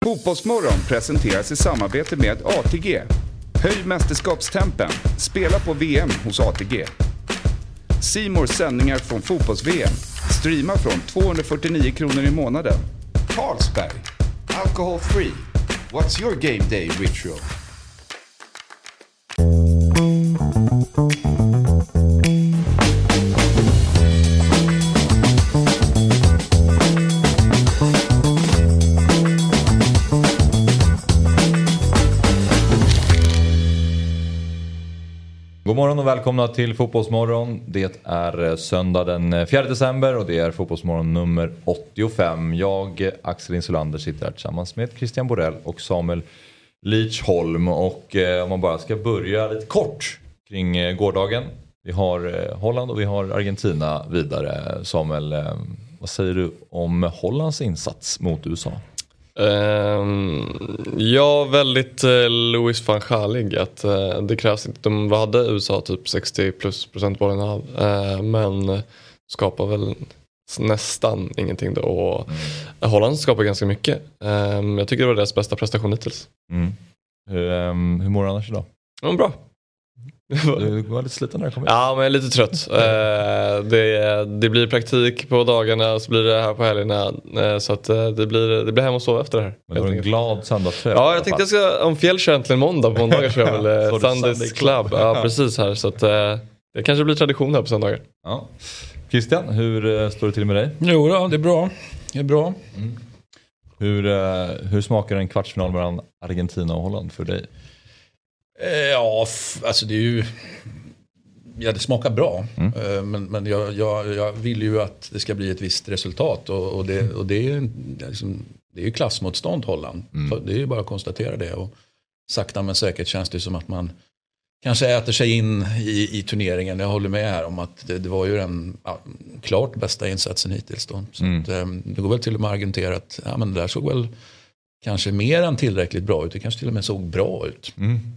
Fotbollsmorgon presenteras i samarbete med ATG. Höj mästerskapstempen. Spela på VM hos ATG. C More sändningar från fotbolls-VM. Streama från 249 kronor i månaden. Carlsberg. Alcohol free. What's your game day ritual? God morgon och välkomna till Fotbollsmorgon. Det är söndag den 4 december och det är Fotbollsmorgon nummer 85. Jag, Axel Insulander, sitter här tillsammans med Christian Borell och Samuel Lichholm. Och om man bara ska börja lite kort kring gårdagen. Vi har Holland och vi har Argentina vidare. Samuel, vad säger du om Hollands insats mot USA? Ja, väldigt Louis van Gaalig att det krävs inte. De hade USA typ 60+% bollen av, men skapar väl nästan ingenting då. Och Holland skapar ganska mycket. Jag tycker det var deras bästa prestation hittills. Hur mår du annars idag? Ja, bra. Du var lite sliten när du kom hit. Ja, men jag är lite trött. Det blir praktik på dagarna, så blir det här på helgerna. Så att det blir hem och sova efter det här. Men det var en glad söndagskväll. Ja, jag tänkte jag ska om fjäll kör äntligen måndag. På måndagar så jag väl Sundays Club. Ja, precis här. Så att det kanske blir tradition här på söndagar. Ja. Christian, hur står det till med dig? Jo då, det är bra. Det är bra. Hur smakar en kvartsfinal mellan Argentina och Holland för dig? Ja, alltså det är ju... Ja, det smakar bra. Men jag vill ju att det ska bli ett visst resultat. Och det är liksom, det är ju klassmotstånd Holland. Så det är ju bara att konstatera det. Och sakta men säkert känns det som att man kanske äter sig in i turneringen. Jag håller med här om att det var ju den klart bästa insatsen hittills då. Så att, det går väl till och med argumentera att men det där såg väl kanske mer än tillräckligt bra ut. Det kanske till och med såg bra ut.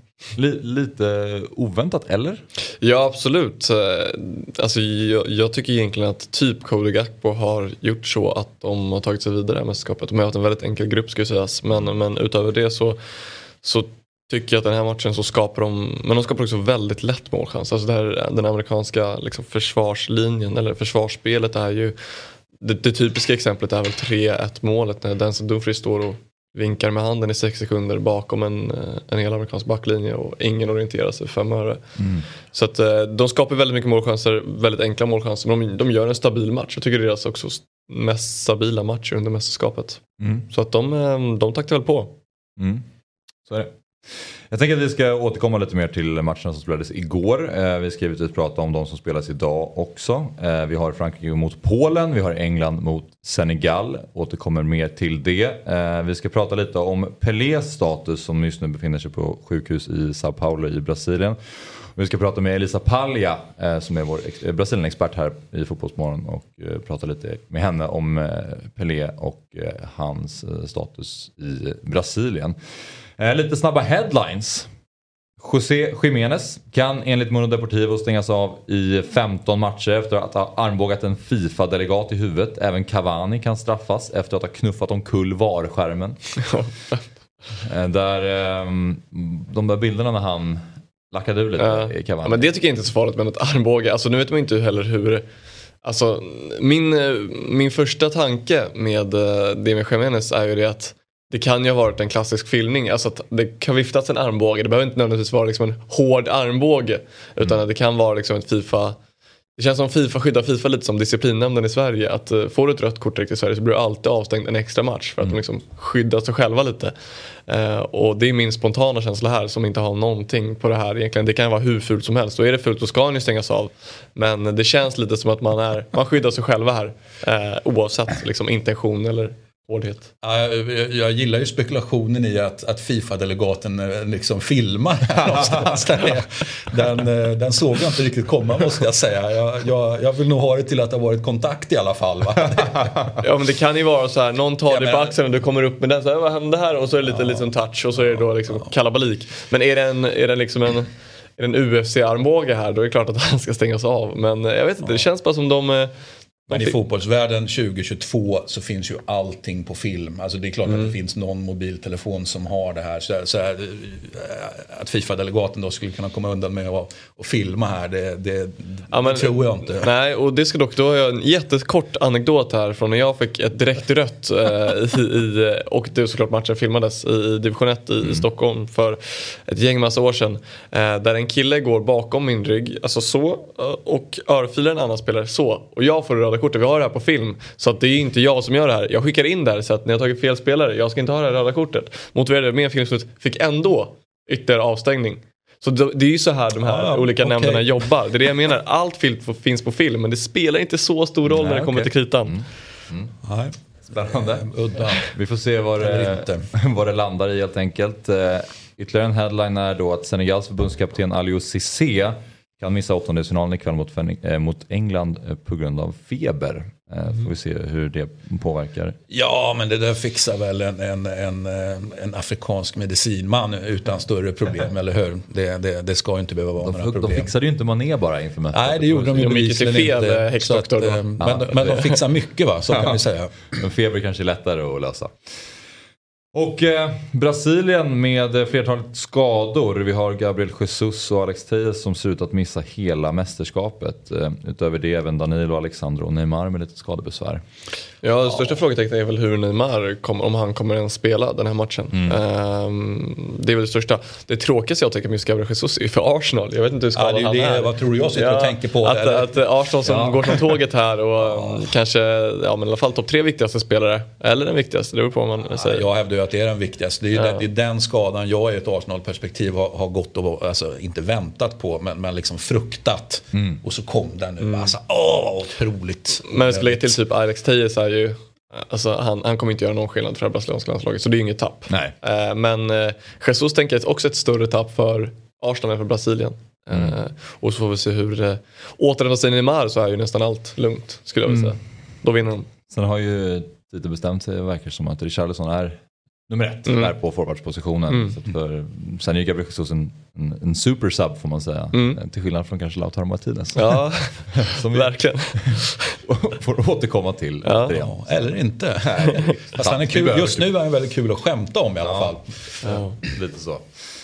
Lite oväntat, eller? Ja, absolut. Alltså, jag tycker egentligen att typ Cody Gakpo har gjort så att de har tagit sig vidare i mästerskapet. De har haft en väldigt enkel grupp, ska sägas. Men utöver det så tycker jag att den här matchen så skapar de också väldigt lätt målchans. Alltså den amerikanska liksom försvarslinjen eller försvarsspelet är ju det typiska exemplet är väl 3-1 målet när Denzel Dumfries står och vinkar med handen i 6 sekunder bakom en hel amerikansk backlinje och ingen orienterar sig 5 öre. Så att de skapar väldigt mycket målchanser, väldigt enkla målchanser, men de gör en stabil match. Jag tycker det är deras också mest stabila match under mästerskapet. Så att de taktar väl på. Så är det. Jag tänker att vi ska återkomma lite mer till matcherna som spelades igår. Vi ska givetvis prata om de som spelas idag också. Vi har Frankrike mot Polen, vi har England mot Senegal. Återkommer mer till det. Vi ska prata lite om Pelés status som just nu befinner sig på sjukhus i Sao Paulo i Brasilien. Vi ska prata med Elisa Palja som är vår Brasilien-expert här i Fotbollsmorgon och prata lite med henne om Pelé och hans status i Brasilien. Lite snabba headlines. José Jiménez kan enligt Mundo Deportivo stängas av i 15 matcher efter att ha armbågat en FIFA-delegat i huvudet. Även Cavani kan straffas efter att ha knuffat omkull VAR-skärmen. De där bilderna när han lackade ur lite i Cavani. Men det tycker jag inte är så farligt med ett armbåge. Alltså nu vet man inte heller hur... Alltså min första tanke med det med Jiménez är ju det att det kan ju ha varit en klassisk filmning. Alltså att det kan viftas en armbåge. Det behöver inte nödvändigtvis vara liksom en hård armbåge. Utan att det kan vara liksom ett FIFA... Det känns som FIFA skyddar FIFA lite som disciplinnämnden i Sverige. Att får du ett rött kort i Sverige så blir du alltid avstängd en extra match. För att de liksom skyddar sig själva lite. Och det är min spontana känsla här som inte har någonting på det här egentligen. Det kan vara hur fult som helst. Och är det fult så ska den ju stängas av. Men det känns lite som att man skyddar sig själva här. Oavsett liksom intention eller hårdhet. Ja, jag gillar ju spekulationen i att FIFA-delegaten liksom filmar den såg jag inte riktigt komma, måste jag säga. Jag vill nog ha det till att det har varit kontakt i alla fall, va? Ja, men det kan ju vara så här, någon tar dig på axeln och du kommer upp med den så här, vad händer här? Och så är det lite liksom touch och så är det då liksom kalabalik. Men är det liksom en UFC-armbåge här, då är det klart att han ska stängas av. Men jag vet inte, det känns bara som Men i fotbollsvärlden 2022 så finns ju allting på film. Alltså det är klart att det finns någon mobiltelefon som har det här. Så att FIFA-delegaten då skulle kunna komma undan med att filma här, det tror jag inte. Nej, och det ska dock, då har jag en jättekort anekdot här från när jag fick ett direkt rött och det såklart matchen filmades i division 1 i Stockholm för ett gäng massa år sedan. Där en kille går bakom min rygg, alltså så, och örfilar en annan spelare så. Och jag får röda kortet, vi har det här på film. Så att det är inte jag som gör det här. Jag skickar in där så att när jag tagit fel spelare, jag ska inte ha det här röda kortet. Motiverade med en filmslut, fick ändå ytterligare avstängning. Så det är ju så här de här olika nämnderna jobbar. Det är det jag menar, allt finns på film, men det spelar inte så stor roll när det kommer till kritan. Nej. Spännande. Udda. Vi får se vad det landar i helt enkelt. Ytterligare en headline är då att Senegals förbundskapten Aliou Cissé kan missa åttondelsfinalen ikväll mot England på grund av feber. Får vi se hur det påverkar. Ja, men det där fixar väl en afrikansk medicinman utan större problem, eller hur? Det ska ju inte behöva vara några problem. De fixade ju inte Mané bara inför mötet. Nej, det gjorde de ju bevisligen inte. Häxdoktor. Men de fixar mycket, va? Så kan vi säga. Men feber kanske är lättare att lösa. Och Brasilien med flertalet skador. Vi har Gabriel Jesus och Alex Telles som ser ut att missa hela mästerskapet. Utöver det även Danilo, Alexandro och Neymar med lite skadebesvär. Ja, det största frågetecknet är väl hur Neymar om han kommer ens spela den här matchen. Det är väl det största. Det tråkigaste jag tänker med Gabriel Jesus är för Arsenal. Jag vet inte hur skadad han är. Vad tror jag sitter och tänker på? Att Arsenal som går från tåget här och kanske men i alla fall topp 3 viktigaste spelare. Eller den viktigaste, det beror på vad man säger. Jag hävdar ju att det är den viktigaste. Det är den skadan jag i ett Arsenal-perspektiv har gått och inte väntat på, men liksom fruktat. Och så kom den nu. Alltså, otroligt. Men jag skulle lägga till typ Alex Telles är ju, alltså han kommer inte göra någon skillnad för det brasilianska landslaget, så det är ju inget tapp. Nej. Men Jesus tänker jag också ett större tapp för Arsenal än för Brasilien. Och så får vi se hur återhämtar sig Neymar, så är ju nästan allt lugnt, skulle jag vilja säga. Då vinner de. Sen har ju lite bestämt sig, verkar som att Richarlison är nummer 1 där på forwardspositionen. Sen är ju Gabriel Jesus en super sub, får man säga. Till skillnad från kanske Lautaro Martinez. Ja, som vi verkligen får återkomma till. Ja, eller inte. Fast han är kul. Just nu är han väldigt kul att skämta om i alla fall. Ja, lite så.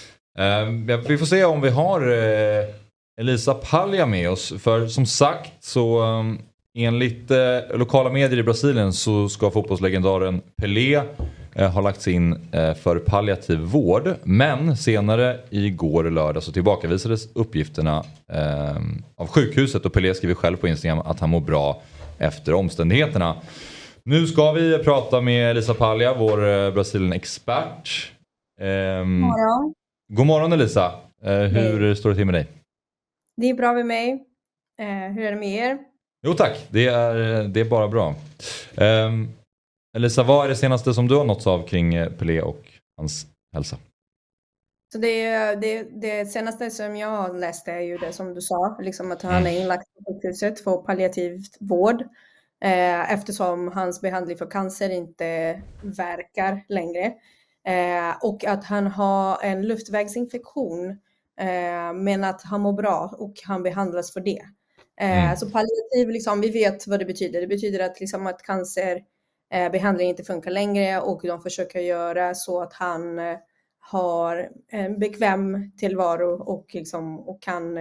Vi får se om vi har Elisa Palja med oss. För som sagt så enligt lokala medier i Brasilien så ska fotbollslegendaren Pelé har lagts in för palliativ vård. Men senare igår lördag så tillbakavisades uppgifterna av sjukhuset, och Pelé skriver själv på Instagram att han mår bra efter omständigheterna. Nu ska vi prata med Elisa Palja, vår Brasilien-expert. Morgon. God morgon Elisa. Hur står det till med dig? Det är bra med mig. Hur är det med er? Jo tack, det är bara bra. Elisa, vad är det senaste som du har nåtts av kring Pelé och hans hälsa? Så det senaste som jag läste är ju det som du sa, liksom att han är inlagt på sjukhuset för palliativ vård eftersom hans behandling för cancer inte verkar längre. Och att han har en luftvägsinfektion, men att han mår bra och han behandlas för det. Så palliativ, liksom, vi vet vad det betyder. Det betyder att, liksom, att cancerbehandling inte funkar längre, och de försöker göra så att han har en bekväm tillvaro och, liksom, och kan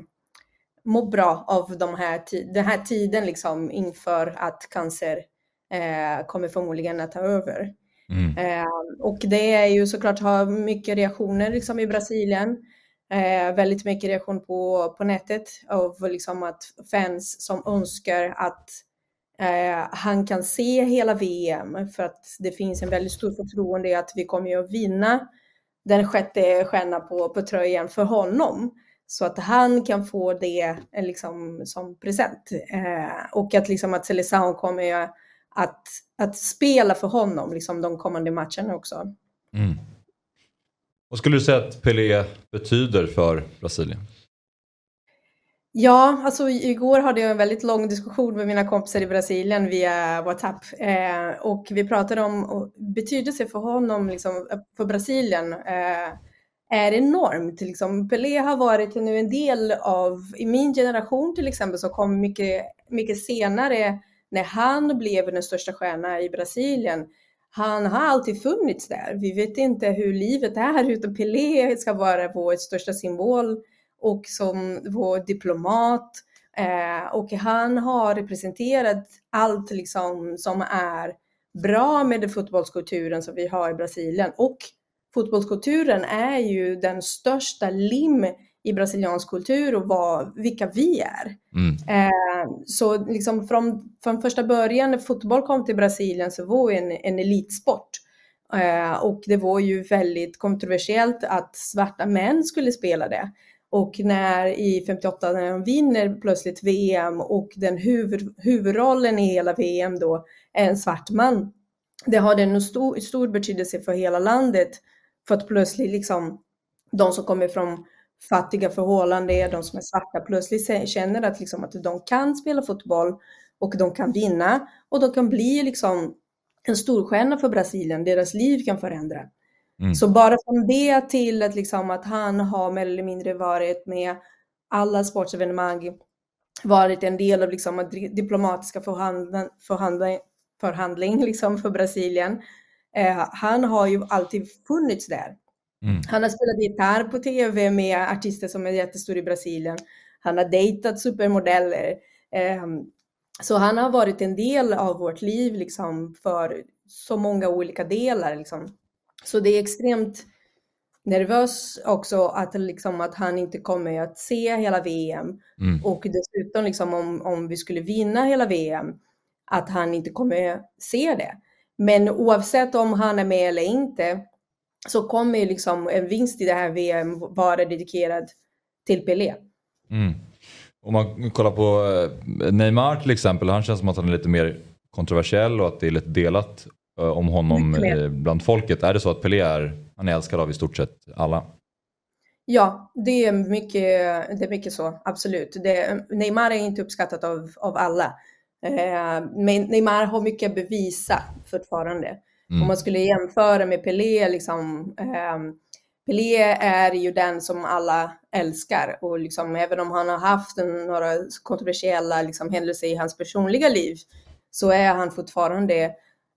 må bra av den här tiden, liksom, inför att cancer kommer förmodligen att ta över. Och det är ju såklart har mycket reaktioner, liksom, i Brasilien. Väldigt mycket reaktion på nätet av, liksom, att fans som önskar att han kan se hela VM, för att det finns en väldigt stor förtroende att vi kommer att vinna den 6:e stjärnan på tröjan för honom, så att han kan få det, liksom, som present, och att, liksom, att Seleção kommer att spela för honom, liksom, de kommande matcherna också. Vad skulle du säga att Pelé betyder för Brasilien? Ja, alltså igår hade jag en väldigt lång diskussion med mina kompisar i Brasilien via WhatsApp. Och vi pratade om betydelse för honom, liksom, för Brasilien är enormt. Liksom, Pelé har varit nu en del av, i min generation till exempel, så kom mycket senare när han blev den största stjärnan i Brasilien, han har alltid funnits där. Vi vet inte hur livet är utan Pelé ska vara vår största symbol och som vår diplomat. Och han har representerat allt liksom som är bra med den fotbollskulturen som vi har i Brasilien. Och fotbollskulturen är ju den största lim i brasiliansk kultur och vilka vi är. Så liksom från första början när fotboll kom till Brasilien så var det en elitsport. Och det var ju väldigt kontroversiellt att svarta män skulle spela det. Och i 58 när de vinner plötsligt VM och den huvudrollen i hela VM då är en svart man. Det hade en stor betydelse för hela landet. För att plötsligt liksom de som kommer från fattiga förhållanden, de som är svarta plötsligt känner att, liksom, att de kan spela fotboll och de kan vinna. Och de kan bli liksom en storstjärna för Brasilien. Deras liv kan förändra. Så bara från det till att, liksom, att han har mer eller mindre varit med alla sportsevenemang, varit en del av liksom, diplomatiska förhandling liksom, för Brasilien. Han har ju alltid funnits där. Han har spelat gitarr på tv med artister som är jättestora i Brasilien. Han har dejtat supermodeller. Så han har varit en del av vårt liv liksom, för så många olika delar liksom. Så det är extremt nervös också att han inte kommer att se hela VM. Och dessutom liksom, om vi skulle vinna hela VM, att han inte kommer se det. Men oavsett om han är med eller inte så kommer liksom en vinst i det här VM vara dedikerad till Pelé. Om man kollar på Neymar till exempel, han känns som att han är lite mer kontroversiell och att det är lite delat om honom bland folket. Är det så att Pelé han är älskad av i stort sett alla? Ja, det är mycket så, absolut. Neymar är inte uppskattat av alla. Men Neymar har mycket att bevisa fortfarande. Om man skulle jämföra med Pelé, liksom, Pelé är ju den som alla älskar. Och liksom, även om han har haft några kontroversiella liksom, händelser i hans personliga liv, så är han fortfarande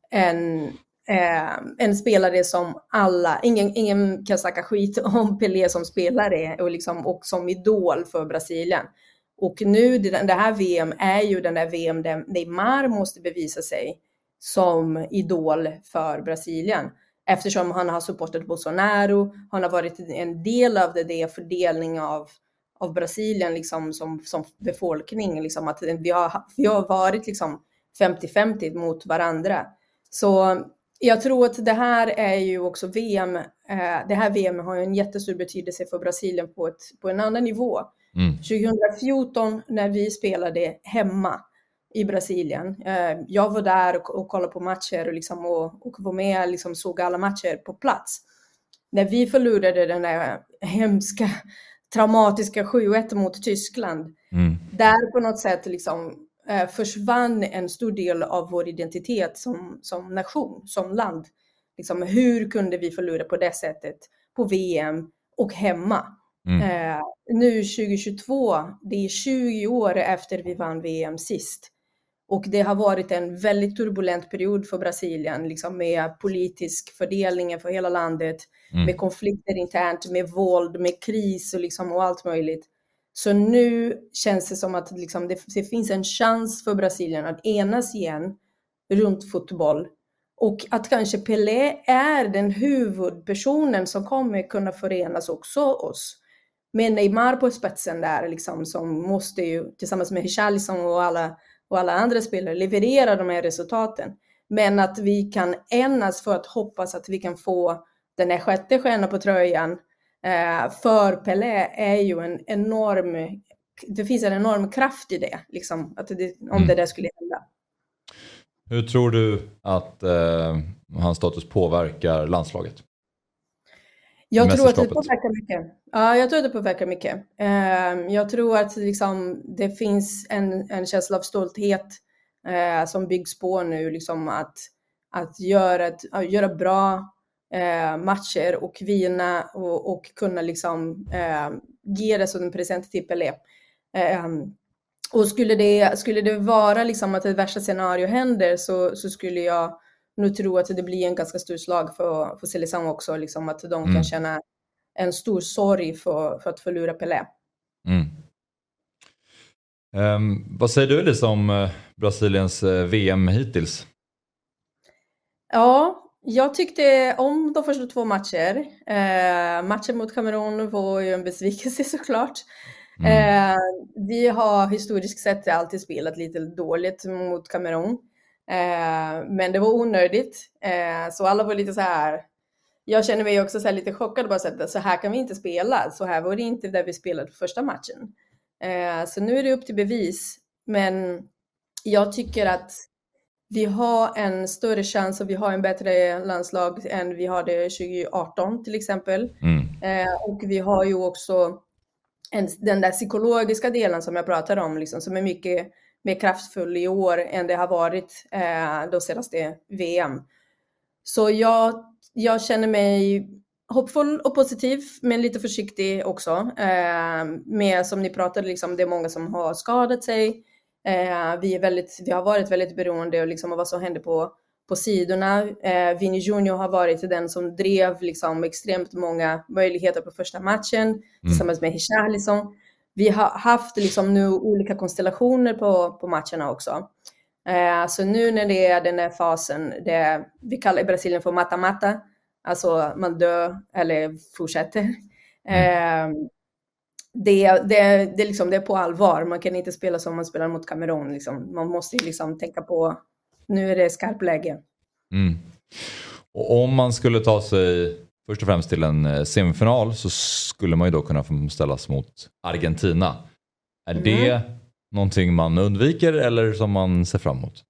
en spelare som alla, ingen kan snacka skit om Pelé som spelare och, liksom, och som idol för Brasilien. Och nu, det här VM är ju den där VM där Neymar måste bevisa sig som idol för Brasilien. Eftersom han har supportat Bolsonaro, han har varit en del av det fördelning av Brasilien liksom, som befolkning. Liksom, att vi har varit liksom 50-50 mot varandra. Så jag tror att det här är ju också VM. Det här VM har en jättestor betydelse för Brasilien på en annan nivå. 2014 när vi spelade hemma i Brasilien. Jag var där och kollade på matcher och, liksom, och var med liksom, såg alla matcher på plats. När vi förlorade den där hemska, traumatiska 7-1 mot Tyskland. Där på något sätt liksom, försvann en stor del av vår identitet som nation, som land. Liksom, hur kunde vi förlora på det sättet på VM och hemma? Nu 2022, det är 20 år efter vi vann VM sist. Och det har varit en väldigt turbulent period för Brasilien, liksom med politisk fördelning för hela landet, med konflikter internt, med våld, med kris och, liksom, och allt möjligt. Så nu känns det som att liksom, det finns en chans för Brasilien att enas igen runt fotboll. Och att kanske Pelé är den huvudpersonen som kommer kunna förenas också oss. Med Neymar på spetsen där, liksom, som måste ju tillsammans med Richarlison och alla andra spelare leverera de här resultaten. Men att vi kan enas för att hoppas att vi kan få den här 6:e stjärnan på tröjan för Pelé är ju en enorm, det finns en enorm kraft i det, liksom, att om det där skulle hända. Hur tror du att hans status påverkar landslaget? Jag tror att det påverkar mycket. Ja, jag tror att det påverkar mycket. Jag tror att liksom, det finns en känsla av stolthet som byggs på nu, liksom, att göra bra matcher och vinna och kunna liksom, ge det som en present till Pelé. Och skulle det vara liksom att ett värsta scenario händer så skulle jag nog tro att det blir en ganska stor slag för Seleção också. Liksom att de kan känna en stor sorg för att förlora Pelé. Vad säger du Elisa om Brasiliens VM hittills? Ja, jag tyckte om de första 2 matcher. Matchen mot Kamerun var ju en besvikelse såklart. Vi har historiskt sett alltid spelat lite dåligt mot Kamerun. Men det var onödigt. Så alla var lite så här. Jag känner mig också så här lite chockad. Bara så här kan vi inte spela. Så här var det inte där vi spelade första matchen. Så nu är det upp till bevis. Men jag tycker att vi har en större chans och vi har en bättre landslag än vi hade 2018 till exempel. Och vi har ju också den där psykologiska delen som jag pratade om, liksom, som är mycket mer kraftfull i år än det har varit de senaste VM. Så jag känner mig hoppfull och positiv, men lite försiktig också. Med som ni pratade, liksom, det är många som har skadat sig. Vi har varit väldigt beroende liksom, av vad som händer på sidorna. Vini Junior har varit den som drev liksom, extremt många möjligheter på första matchen tillsammans med Richarlison. Vi har haft liksom, nu olika konstellationer på matcherna också. Så nu när det är den här fasen, vi kallar i Brasilien för mata-mata, alltså man dör eller fortsätter. Det är på allvar. Man kan inte spela som man spelar mot Kamerun. Liksom. Man måste liksom tänka på nu är det skarpt läge. Och om man skulle ta sig först och främst till en semifinal så skulle man ju då kunna få ställas mot Argentina. Är det någonting man undviker eller som man ser fram emot?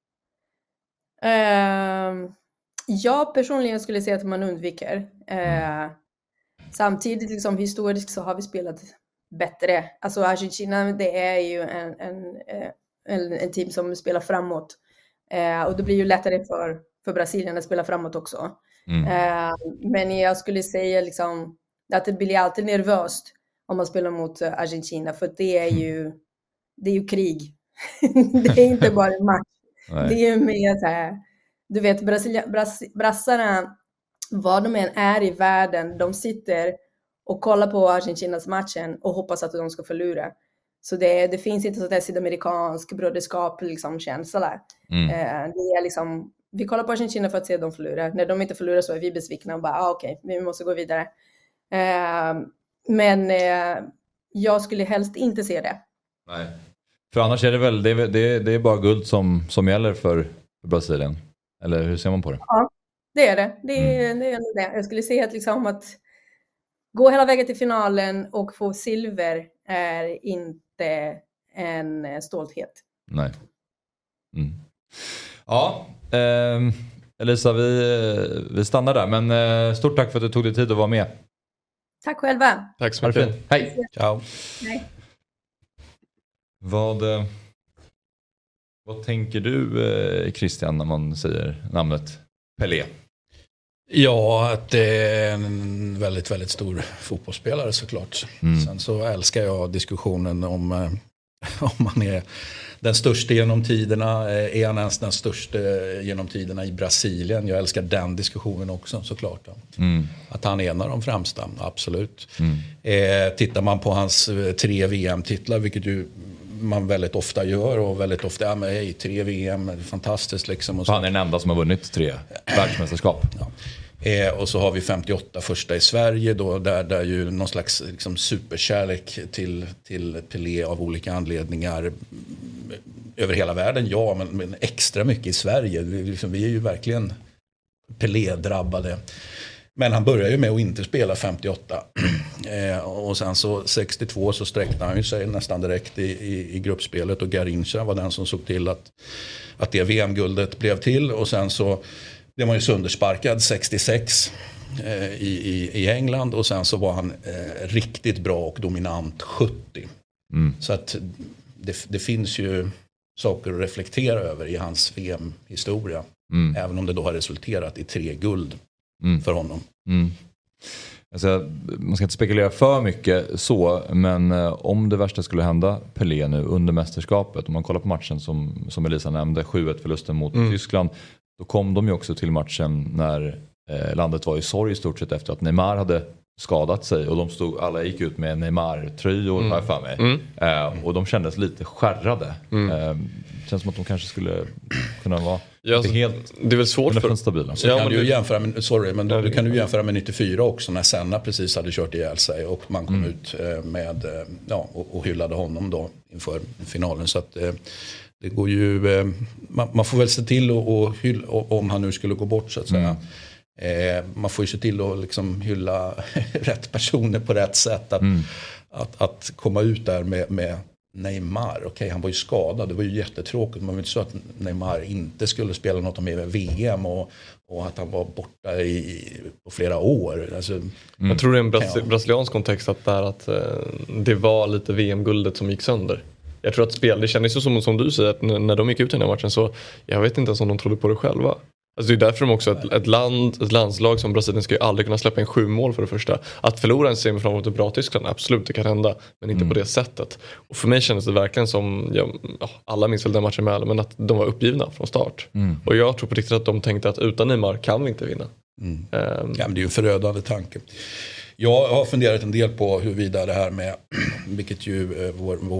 Jag personligen skulle säga att man undviker. Samtidigt liksom, historiskt så har vi spelat bättre. Alltså Argentina, det är ju en team som spelar framåt. Och det blir ju lättare för Brasilien att spela framåt också. Men jag skulle säga liksom, att det blir alltid nervöst om man spelar mot Argentina. För det är ju krig. Det är inte bara en match. Nej. Det är ju mer så här. Du vet, brassarna, vad de än är i världen, de sitter och kollar på Argentinas matchen och hoppas att de ska förlora. Så det finns inte så där sydamerikansk broderskap liksom, känsla. Det är liksom, vi kollar på Argentina för att se dem förlora. När de inte förlorar så är vi besvikna och bara okej, vi måste gå vidare. Men jag skulle helst inte se det. Nej. För annars är det väl det är bara guld som gäller för Brasilien. Eller hur ser man på det? Ja, det är det. Det är det. Jag skulle säga att, liksom, att gå hela vägen till finalen och få silver är inte en stolthet. Nej. Ja, Elisa, vi stannar där. Men stort tack för att du tog dig tid att vara med. Tack själva. Tack så mycket. Hej. Ciao. Hej. Vad tänker du, Christian, när man säger namnet Pelé? Ja, att det är en väldigt, väldigt stor fotbollsspelare såklart. Sen så älskar jag diskussionen om man är den största genom tiderna. Är han ens den största genom tiderna i Brasilien? Jag älskar den diskussionen också såklart. Att han är en av de främsta, absolut. Tittar man på hans 3 VM-titlar, vilket ju man väldigt ofta gör och väldigt ofta, men hej, 3 VM, fantastiskt liksom. Och så. Han är den enda som har vunnit 3 världsmästerskap. Ja. Och så har vi 58 första i Sverige då, där ju någon slags liksom, superkärlek till Pelé av olika anledningar över hela världen, ja, men extra mycket i Sverige. Vi är ju verkligen Pelé-drabbade. Men han börjar ju med att inte spela 58. Och sen så 62 så sträckte han ju sig nästan direkt i gruppspelet. Och Garrincha var den som såg till att det VM-guldet blev till. Och sen så blev man ju söndersparkad 66 i England. Och sen så var han riktigt bra och dominant 70. Så att det finns ju saker att reflektera över i hans VM-historia. Även om det då har resulterat i 3 guld för honom. Alltså, man ska inte spekulera för mycket så, men om det värsta skulle hända Pelé nu under mästerskapet, om man kollar på matchen som Elisa nämnde, 7-1-förlusten mot Tyskland, då kom de ju också till matchen när landet var i sorg i stort sett efter att Neymar hade skadat sig, och alla gick ut med Neymar-tröjor för mig. Och de kändes lite skärrade. Känns som att de kanske skulle kunna vara helt. Det är väl svårt för stabila. Så kan du jämföra med, du kan ju jämföra med 94 också, när Senna precis hade kört ihjäl sig och man kom ut med och hyllade honom då inför finalen. Så att det går ju, man får väl se till och hylla, om han nu skulle gå bort så att säga. Man får ju se till att liksom hylla rätt personer på rätt sätt. Att komma ut där med Neymar. Okej, han var ju skadad. Det var ju jättetråkigt. Man vill inte så att Neymar inte skulle spela något med VM och att han var borta på flera år. Alltså, jag tror det är en brasiliansk kontext att det var lite VM-guldet som gick sönder. Jag tror att det kändes ju som du säger, att när de gick ut i den här matchen, så jag vet inte ens om de trodde på det själva. Alltså det är därför de också ett landslag som Brasilien ska ju aldrig kunna släppa in 7 mål för det första. Att förlora en semifinal mot ett bra Tyskland, absolut, det kan hända, men inte på det sättet. Och för mig kändes det verkligen som, alla minns väl den matchen med, men att de var uppgivna från start. Och jag tror på riktigt att de tänkte att utan Neymar kan vi inte vinna. Ja, men det är ju en förödande tanke. Jag har funderat en del på huruvida det här med, vilket ju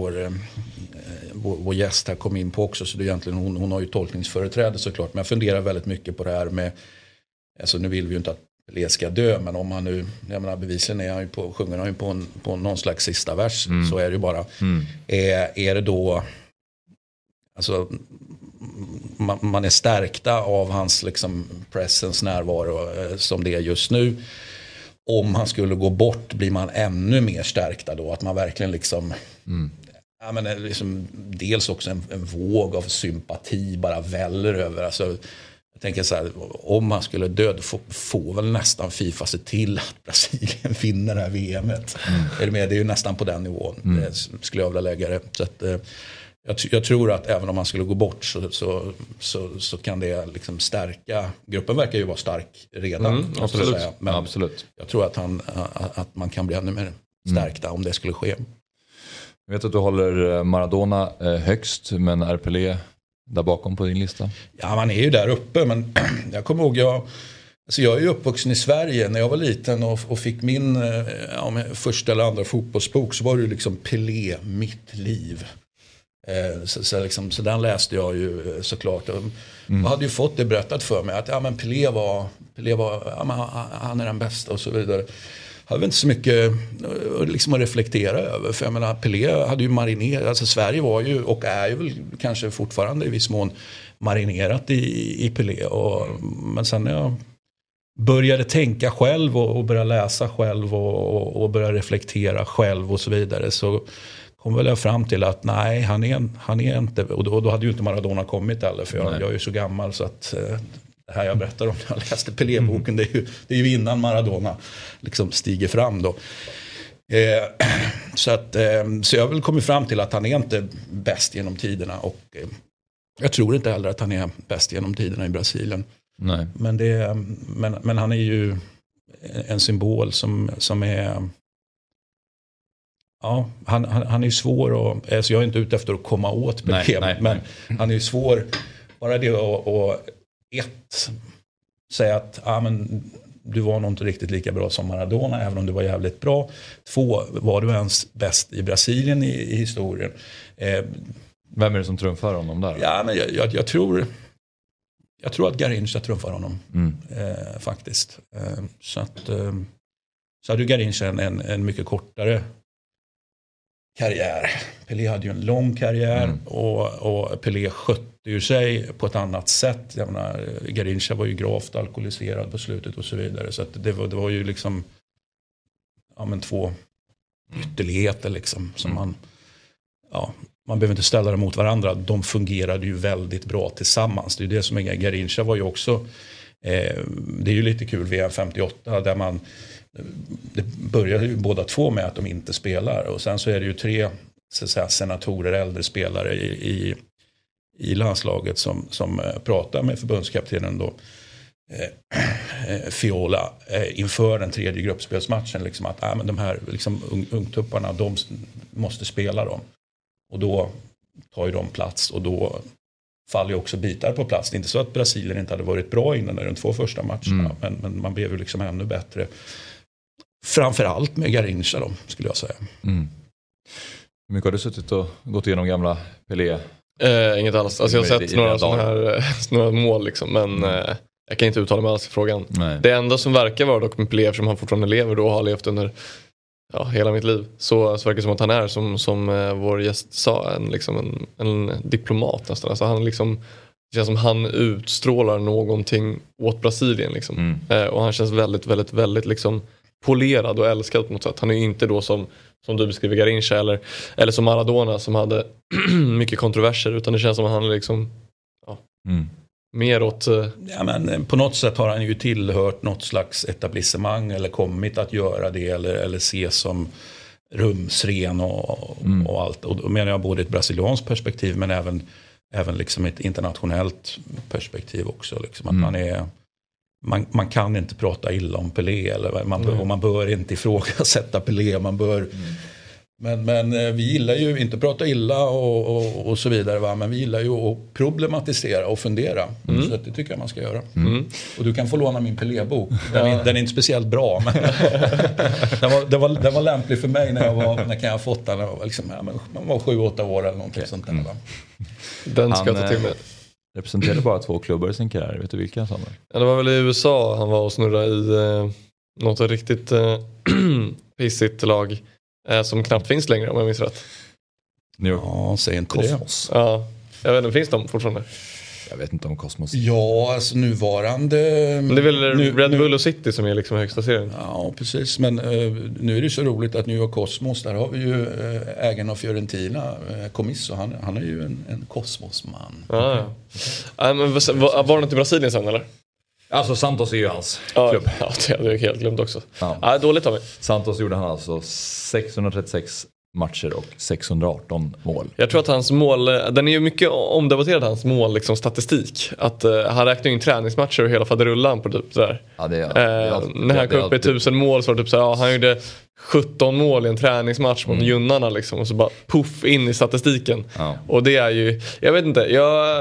vår gäst här kom in på också, så det är egentligen hon har ju tolkningsföreträde såklart, men jag funderar väldigt mycket på det här med, alltså nu vill vi ju inte att Pelé ska dö, men om han nu, jag menar bevisligen är han ju sjunger han ju på någon slags sista vers, så är det ju bara. Är det då, alltså man är stärkta av hans liksom presence, närvaro som det är just nu. Om han skulle gå bort, blir man ännu mer stärkta då, att man verkligen liksom ja, men liksom, dels också en våg av sympati bara väller över. Alltså, jag tänker så här, om han skulle dö, får väl nästan FIFA se till att Brasilien vinner det här VMet. Är det med? Det är ju nästan på den nivån, skulle jag vilja lägga det. Så att, jag tror att även om han skulle gå bort så kan det liksom stärka. Gruppen verkar ju vara stark redan. Absolut. Säga. Men absolut. Jag tror att man kan bli ännu mer stärkta om det skulle ske. Jag vet att du håller Maradona högst, men är Pelé där bakom på din lista? Ja, man är ju där uppe, men jag kommer ihåg, jag är ju uppvuxen i Sverige. När jag var liten och fick min första eller andra fotbollsbok, så var det ju liksom Pelé, mitt liv. Så den läste jag ju såklart. Jag hade ju fått det berättat för mig att men Pelé var han är den bästa och så vidare. Jag hade inte så mycket liksom att reflektera över, för jag menar, Pelé hade ju marinerat, alltså Sverige var ju och är ju väl kanske fortfarande i viss mån marinerat i Pelé, men sen när jag började tänka själv och börja läsa själv och börja reflektera själv och så vidare, så kom väl jag fram till att nej, han är inte, och då hade ju inte Maradona kommit heller, för jag är ju så gammal så att det här jag berättar om när jag läste Pelé-boken, det är ju innan Maradona liksom stiger fram då. Så jag har väl kommit fram till att han är inte bäst genom tiderna, och jag tror inte heller att han är bäst genom tiderna i Brasilien. Nej. Men han är ju en symbol som är, ja, han är ju svår, och alltså jag är inte ute efter att komma åt Pelé, men han är ju svår, bara det och säga att men du var nog inte riktigt lika bra som Maradona, även om du var jävligt bra. 2, var du ens bäst i Brasilien i historien? Vem är det som trumfar honom där? Ja, men jag tror att Garrincha trumfar honom faktiskt. Så hade ju Garrincha en mycket kortare karriär. Pelé hade ju en lång karriär, och Pelé skötte ju sig på ett annat sätt. Jag menar, Garrincha var ju gravt alkoholiserad på slutet och så vidare, så att det var ju liksom 2 ytterligheter liksom, som man behöver inte ställa dem mot varandra. De fungerade ju väldigt bra tillsammans. Det är ju det som är, Garrincha var ju också det är ju lite kul, VM 58 där det började ju båda två med att de inte spelar, och sen så är det ju 3 så att säga, senatorer, äldre spelare i landslaget som pratar med förbundskaptenen då, Fiola inför den tredje gruppspelsmatchen liksom att men de här liksom ungtupparna, de måste spela dem. Och då tar ju de plats och då faller ju också bitar på plats. Det är inte så att Brasilien inte hade varit bra innan de 2 första matcherna, men man blev ju liksom ännu bättre. Framförallt med Garrincha då, skulle jag säga. Hur mycket har du suttit och gått igenom gamla Pelé? Inget alls. Alltså jag har sett några sådana här några mål liksom, men jag kan inte uttala mig alls i frågan. Nej. Det enda som verkar vara dock med Pelé, eftersom han fortfarande lever då och har levt under hela mitt liv, så verkar det som att han är som vår gäst sa en diplomat nästan. Alltså han liksom, det känns som han utstrålar någonting åt Brasilien liksom. Och han känns väldigt, väldigt, väldigt liksom polerad och älskad på något sätt. Han är ju inte då som du beskriver Garrincha eller som Maradona som hade mycket kontroverser, utan det känns som att han är liksom mer åt... Ja, men på något sätt har han ju tillhört något slags etablissemang eller kommit att göra det eller ses som rumsren och allt. Och då menar jag både ett brasilianskt perspektiv men även liksom ett internationellt perspektiv också. Liksom att man kan inte prata illa om Pelé eller man bör inte ifrågasätta Pelé. Man bör... Men vi gillar ju inte att prata illa och så vidare, va? Men vi gillar ju att problematisera och fundera. Så det tycker jag man ska göra. Och du kan få låna min Pelé-bok. Den är inte speciellt bra, men den var lämplig för mig när jag ha fått den. Man var 7-8 år eller någonting sånt där. Va? Den ska jag ta till mig. Representerade bara 2 klubbar i sin karriär. Vet du vilka, Samuel? Ja, det var väl i USA han var och snurrade i något riktigt pissigt lag. Som knappt finns längre om jag minns rätt. Ja, säg inte Cosmos. Ja, jag vet inte, finns de fortfarande? Jag vet inte om Cosmos. Ja, alltså nuvarande... Men det är väl Red Bull och City som är liksom högsta serien. Ja, precis. Men nu är det så roligt att nu har Cosmos, där har vi ju ägaren av Fiorentina, Comiso. Han är ju en Cosmos-man. Ja. Men var det inte i Brasilien sen, eller? Alltså Santos är ju hans klubb. Ja, det hade jag helt glömt också. Dåligt av mig. Santos gjorde han alltså 636 matcher och 618 mål. Jag tror att hans mål, den är ju mycket omdebatterad, hans mål liksom statistik. Att han räknar in träningsmatcher och hela faderullan på typ sådär. Ja, när han kom upp i 1000 mål så var det typ såhär, han gjorde 17 mål i en träningsmatch mot Junnarna liksom, och så bara puff in i statistiken. Och det är ju, jag vet inte,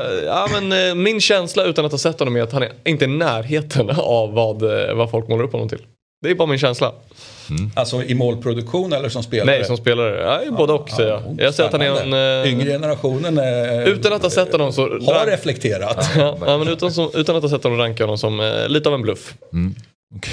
min känsla utan att ha sett honom är att han är inte i närheten av vad folk målar upp honom till. Det är bara min känsla. Alltså i målproduktion eller som spelare? Nej, som spelare. Ja, både och säger jag. Jag säger att han är en... Yngre generationen utan att ha sett honom så... Har reflekterat. Men utan att ha sett honom rankar honom som lite av en bluff. Okay.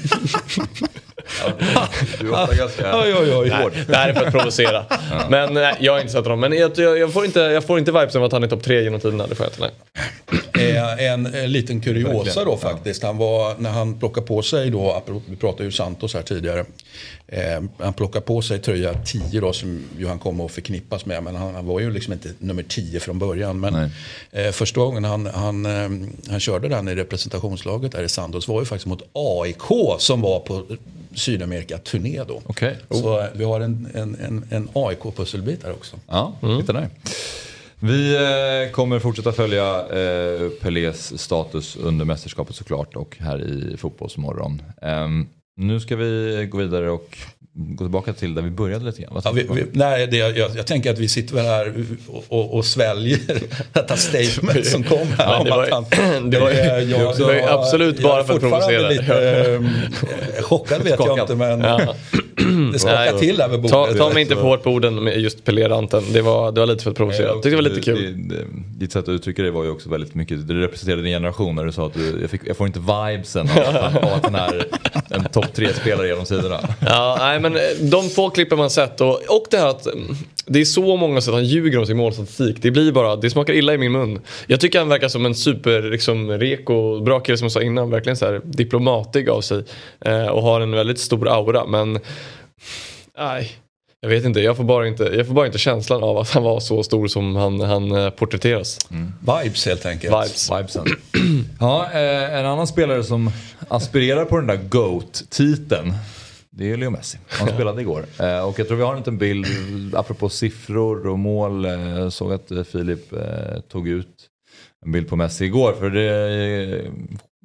Du är ofta ganska hård. Det här är för att provocera. Men nej, jag har inte sett honom. Men jag får inte vibes om att han är topp 3 genom tiderna. Det får jag inte, nej. En liten kuriosa då faktiskt. Han var, när han plockade på sig då, vi pratade ju Santos här tidigare. Han plockade på sig tröja 10 då, som ju han kom att förknippas med. Men han var ju liksom inte nummer 10 från början. Men första gången han körde den i representationslaget där i Santos var ju faktiskt mot AIK som var på Sydamerika-turné då. Okay. Så vi har en AIK-pusselbit här också. Ja, titta där. Vi kommer fortsätta följa Pelés status under mästerskapet såklart och här i Fotbollsmorgon. Nu ska vi gå vidare och gå tillbaka till där vi började lite grann. Jag tänker att vi sitter väl här och sväljer detta statement som kom här. Det var absolut bara för att provocera. Lite chockad vet jag inte, men det skakar till över bordet. Ta mig inte för hårt på orden med just Pelé-ranten. Det var lite för att provocera. Jag tyckte det var lite kul. Ditt sätt att uttrycka det var ju också väldigt mycket. Du representerade en generation när du sa att jag får inte vibesen av att han är en topp 3-spelare genom sidorna. Ja, nej, men de få klipper man sett och det här att det är så många sätt han ljuger om sin målstatistik. Det smakar illa i min mun. Jag tycker han verkar som en super liksom, reko, bra kille som jag sa innan, verkligen så här diplomatig av sig och har en väldigt stor aura, men nej, jag vet inte, jag får bara inte känslan av att han var så stor som han porträtteras. Vibes helt enkelt. Vibesen. Ja, en annan spelare som aspirerar på den där GOAT-titeln, det är Leo Messi. Han spelade igår. Och jag tror vi har en liten bild, apropå siffror och mål. Såg att Filip tog ut en bild på Messi igår. För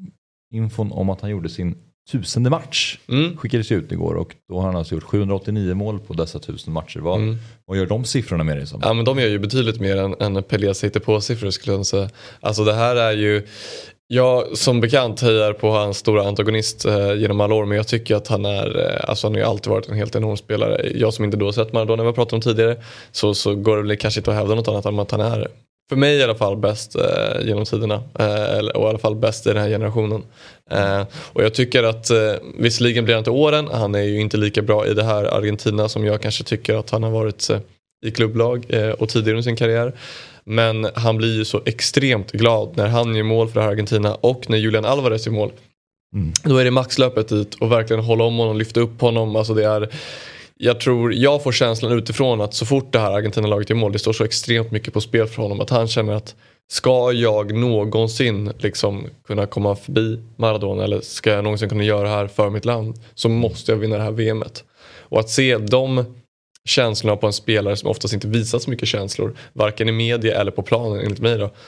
infon om att han gjorde sin 1000:e match. Skickades ut igår och då har han alltså gjort 789 mål på dessa 1000 matcher. Vad gör de siffrorna med dig som? Ja, men de gör ju betydligt mer än Pelias hittar på siffror, skulle jag säga. Alltså det här är ju... Jag som bekant hejar på hans stora antagonist genom alla år, men jag tycker att han är, alltså han har ju alltid varit en helt enorm spelare. Jag som inte då sett Maradona, vi har pratat om tidigare, så går det väl kanske inte att hävda något annat än att han är, för mig i alla fall, bäst genom tiderna, och i alla fall bäst i den här generationen. Och jag tycker att visserligen blir han inte åren, han är ju inte lika bra i det här Argentina som jag kanske tycker att han har varit i klubblag och tidigare under sin karriär. Men han blir ju så extremt glad när han gör mål för det här Argentina och när Julian Alvarez gör mål. Då är det maxlöpet dit och verkligen hålla om honom, lyfta upp honom. Alltså det är, jag får känslan utifrån att så fort det här Argentina-laget gör mål, det står så extremt mycket på spel för honom att han känner att ska jag någonsin liksom kunna komma förbi Maradona, eller ska jag någonsin kunna göra det här för mitt land, så måste jag vinna det här VMet. Och att se de känslorna på en spelare som oftast inte visar så mycket känslor, varken i media eller på planen, enligt mig då,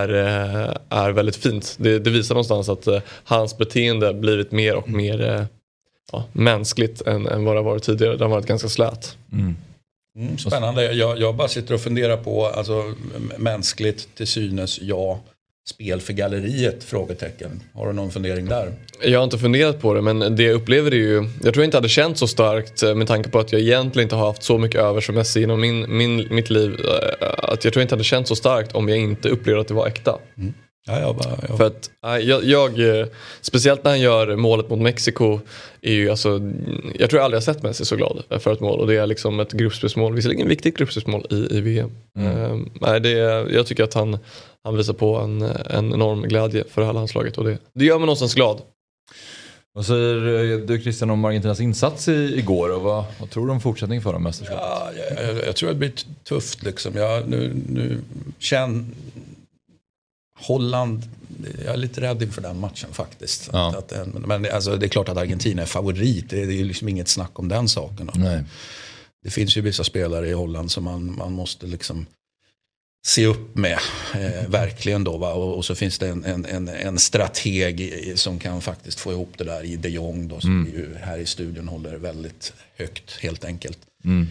är väldigt fint. Det visar någonstans att hans beteende blivit mer och mer mänskligt än vad det har varit tidigare. Det har varit ganska slät. Spännande. Jag bara sitter och funderar på, alltså, mänskligt till synes, spel för galleriet, frågetecken. Har du någon fundering där? Jag har inte funderat på det, men det jag upplever är ju, jag tror jag inte hade känt så starkt med tanke på att jag egentligen inte har haft så mycket över som Messi inom mitt liv, att jag tror jag inte hade känt så starkt om jag inte upplevde att det var äkta. För att jag speciellt när han gör målet mot Mexiko är ju, alltså, jag tror jag aldrig har sett Messi så glad för ett mål, och det är liksom ett gruppspelsmål, visserligen ett viktigt gruppspelsmål i VM. Jag tycker att han visar på en enorm glädje för hela landslaget, och det gör mig någonstans glad. Vad säger du, Christian, om Argentinas insats igår, och vad tror du om fortsättning för dem mästerskapet? Jag tror att det blir tufft liksom. Nu känner Holland, jag är lite rädd inför den matchen faktiskt. Ja. Men alltså, det är klart att Argentina är favorit. Det är ju liksom inget snack om den saken. Nej. Det finns ju vissa spelare i Holland som man måste liksom se upp med, verkligen då, va? Och så finns det en strateg som kan faktiskt få ihop det där i De Jong då, som vi ju här i studion håller väldigt högt, helt enkelt.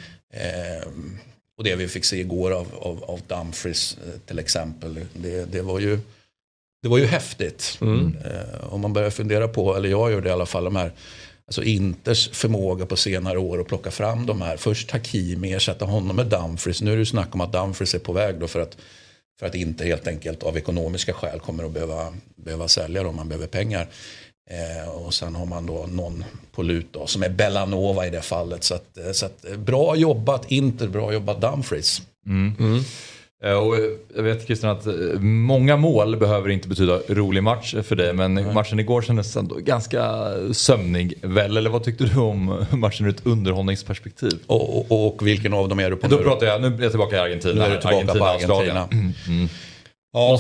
Och det vi fick se igår av Dumfries till exempel, det var ju häftigt. Om man börjar fundera på, eller jag gör det i alla fall, de här, alltså Inters förmåga på senare år att plocka fram de här, först Hakimi, ersätta honom med Dumfries. Nu är det ju snack om att Dumfries är på väg då för att inte helt enkelt av ekonomiska skäl kommer att behöva sälja dem, man behöver pengar. Och sen har man då någon på lut då, som är Bellanova i det fallet. Så att bra jobbat Inter, bra jobbat Dumfries. Och jag vet, Christian, att många mål behöver inte betyda rolig match för dig, men matchen igår kändes ändå ganska sömnig väl, eller vad tyckte du om matchen ur ett underhållningsperspektiv? Och vilken av dem är du på nu? Nu är jag tillbaka i Argentina. Nu är du tillbaka på Argentina. Ja,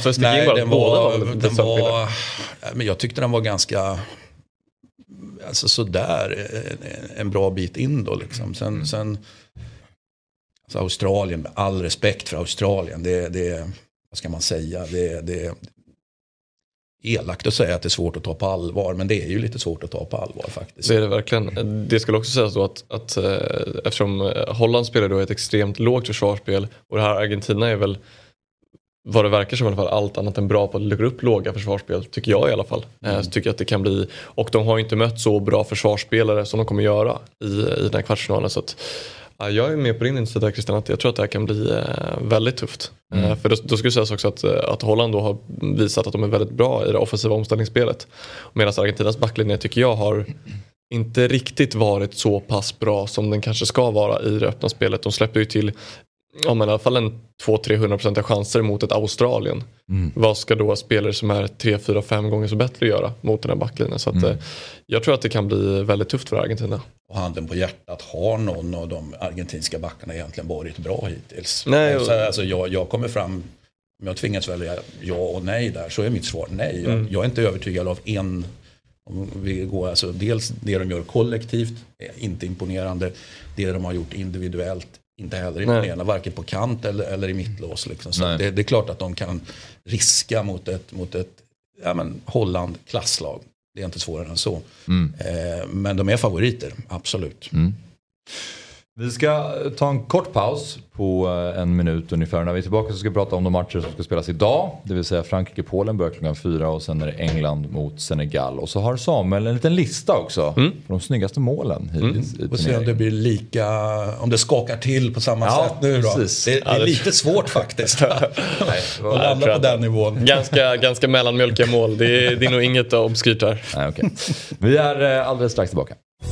men jag tyckte den var ganska, alltså sådär, en bra bit in då liksom. Sen alltså Australien, med all respekt för Australien, det vad ska man säga, det är elakt att säga att det är svårt att ta på allvar, men det är ju lite svårt att ta på allvar faktiskt. Det är det verkligen. Det skulle också sägas då att eftersom Holland spelar då ett extremt lågt försvarsspel, och det här Argentina är väl, vad det verkar som i alla fall, allt annat än bra på att luckra upp låga försvarsspel, tycker jag i alla fall. Så tycker jag att det kan bli, och de har ju inte mött så bra försvarsspelare som de kommer göra i den här kvartsfinalen, så att jag är med på din insida, Christian, att jag tror att det här kan bli väldigt tufft. För då skulle jag säga också att Holland då har visat att de är väldigt bra i det offensiva omställningsspelet. Medan Argentinas backlinje, tycker jag, har inte riktigt varit så pass bra som den kanske ska vara i det öppna spelet. De släpper ju till i alla fall en 200-300% chanser mot ett Australien. Vad ska då spelare som är 3-4-5 gånger så bättre göra mot den här backlinjen? Så att, jag tror att det kan bli väldigt tufft för Argentina. Och handen på hjärtat, har någon av de argentinska backarna egentligen varit bra hittills? Nej, alltså jag kommer fram, om jag tvingas välja ja och nej där, så är mitt svar nej. Jag är inte övertygad av om vi går, alltså dels det de gör kollektivt är inte imponerande, det de har gjort individuellt inte heller imponerande, varken på kant eller i mittlås liksom. Så det är klart att de kan riska mot ett Holland klasslag. Det är inte svårare än så. Men de är favoriter, absolut. Vi ska ta en kort paus på 1 minut ungefär. När vi är tillbaka så ska vi prata om de matcher som ska spelas idag. Det vill säga Frankrike-Polen börjar klockan 4 och sen är det England mot Senegal. Och så har Samuel en liten lista också på de snyggaste målen hittills i Och se om det blir lika, om det skakar till på samma sätt nu då. Det är lite svårt faktiskt. Att landa på den nivån. Ganska mellanmjölkiga mål. Det är nog inget obskyrt här. Nej, okay. Vi är alldeles strax tillbaka.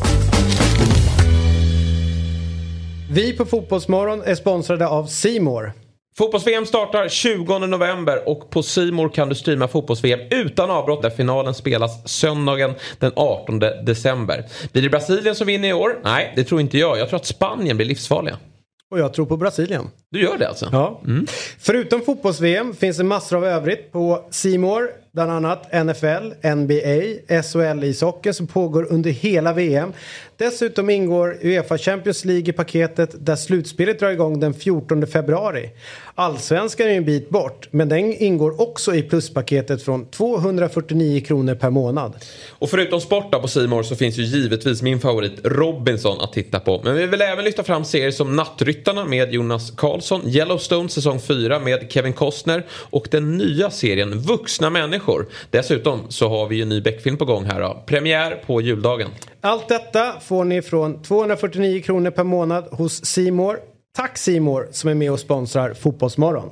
Vi på Fotbollsmorgon är sponsrade av C More. Fotbolls-VM startar 20 november och på C More kan du streama fotbolls-VM utan avbrott där finalen spelas söndagen den 18 december. Blir det Brasilien som vinner i år? Nej, det tror inte jag. Jag tror att Spanien blir livsfarliga. Och jag tror på Brasilien. Du gör det alltså? Ja. Förutom fotbolls-VM finns det massor av övrigt på C More. Bland annat NFL, NBA, SHL-ishockey som pågår under hela VM. Dessutom ingår UEFA Champions League i paketet där slutspelet drar igång den 14 februari. Allsvenskan är en bit bort, men den ingår också i pluspaketet från 249 kronor per månad. Och förutom sport på C More så finns ju givetvis min favorit Robinson att titta på. Men vi vill även lyfta fram serier som Nattryttarna med Jonas Karlsson, Yellowstone säsong 4 med Kevin Costner och den nya serien Vuxna människor. Dessutom så har vi ju en ny Beck-film på gång här då. Premiär på juldagen. Allt detta får ni från 249 kronor per månad hos C More. Tack C More som är med och sponsrar Fotbollsmorgon.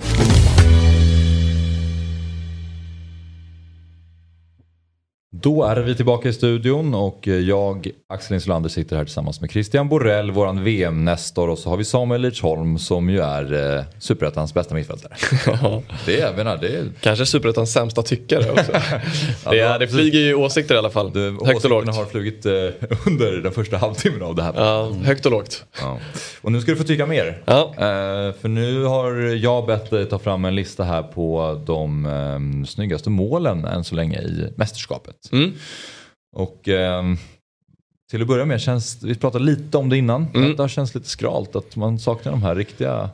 Då är vi tillbaka i studion och jag, Axel Insulander, sitter här tillsammans med Christian Borrell, våran VM-nästor, och så har vi Samuel Lidsholm som ju är Superettans bästa mittfältare. Det är kanske Superettans sämsta tyckare också. Det flyger ju åsikter i alla fall. Högt och lågt. Har flugit under den första halvtimmen av det här. Ja, högt och lågt. Ja. Och nu ska du få tycka mer. Ja. För nu har jag bett dig ta fram en lista här på de snyggaste målen än så länge i mästerskapet. Och till att börja med vi pratade lite om det innan. Det har känts lite skralt att man saknar de här riktiga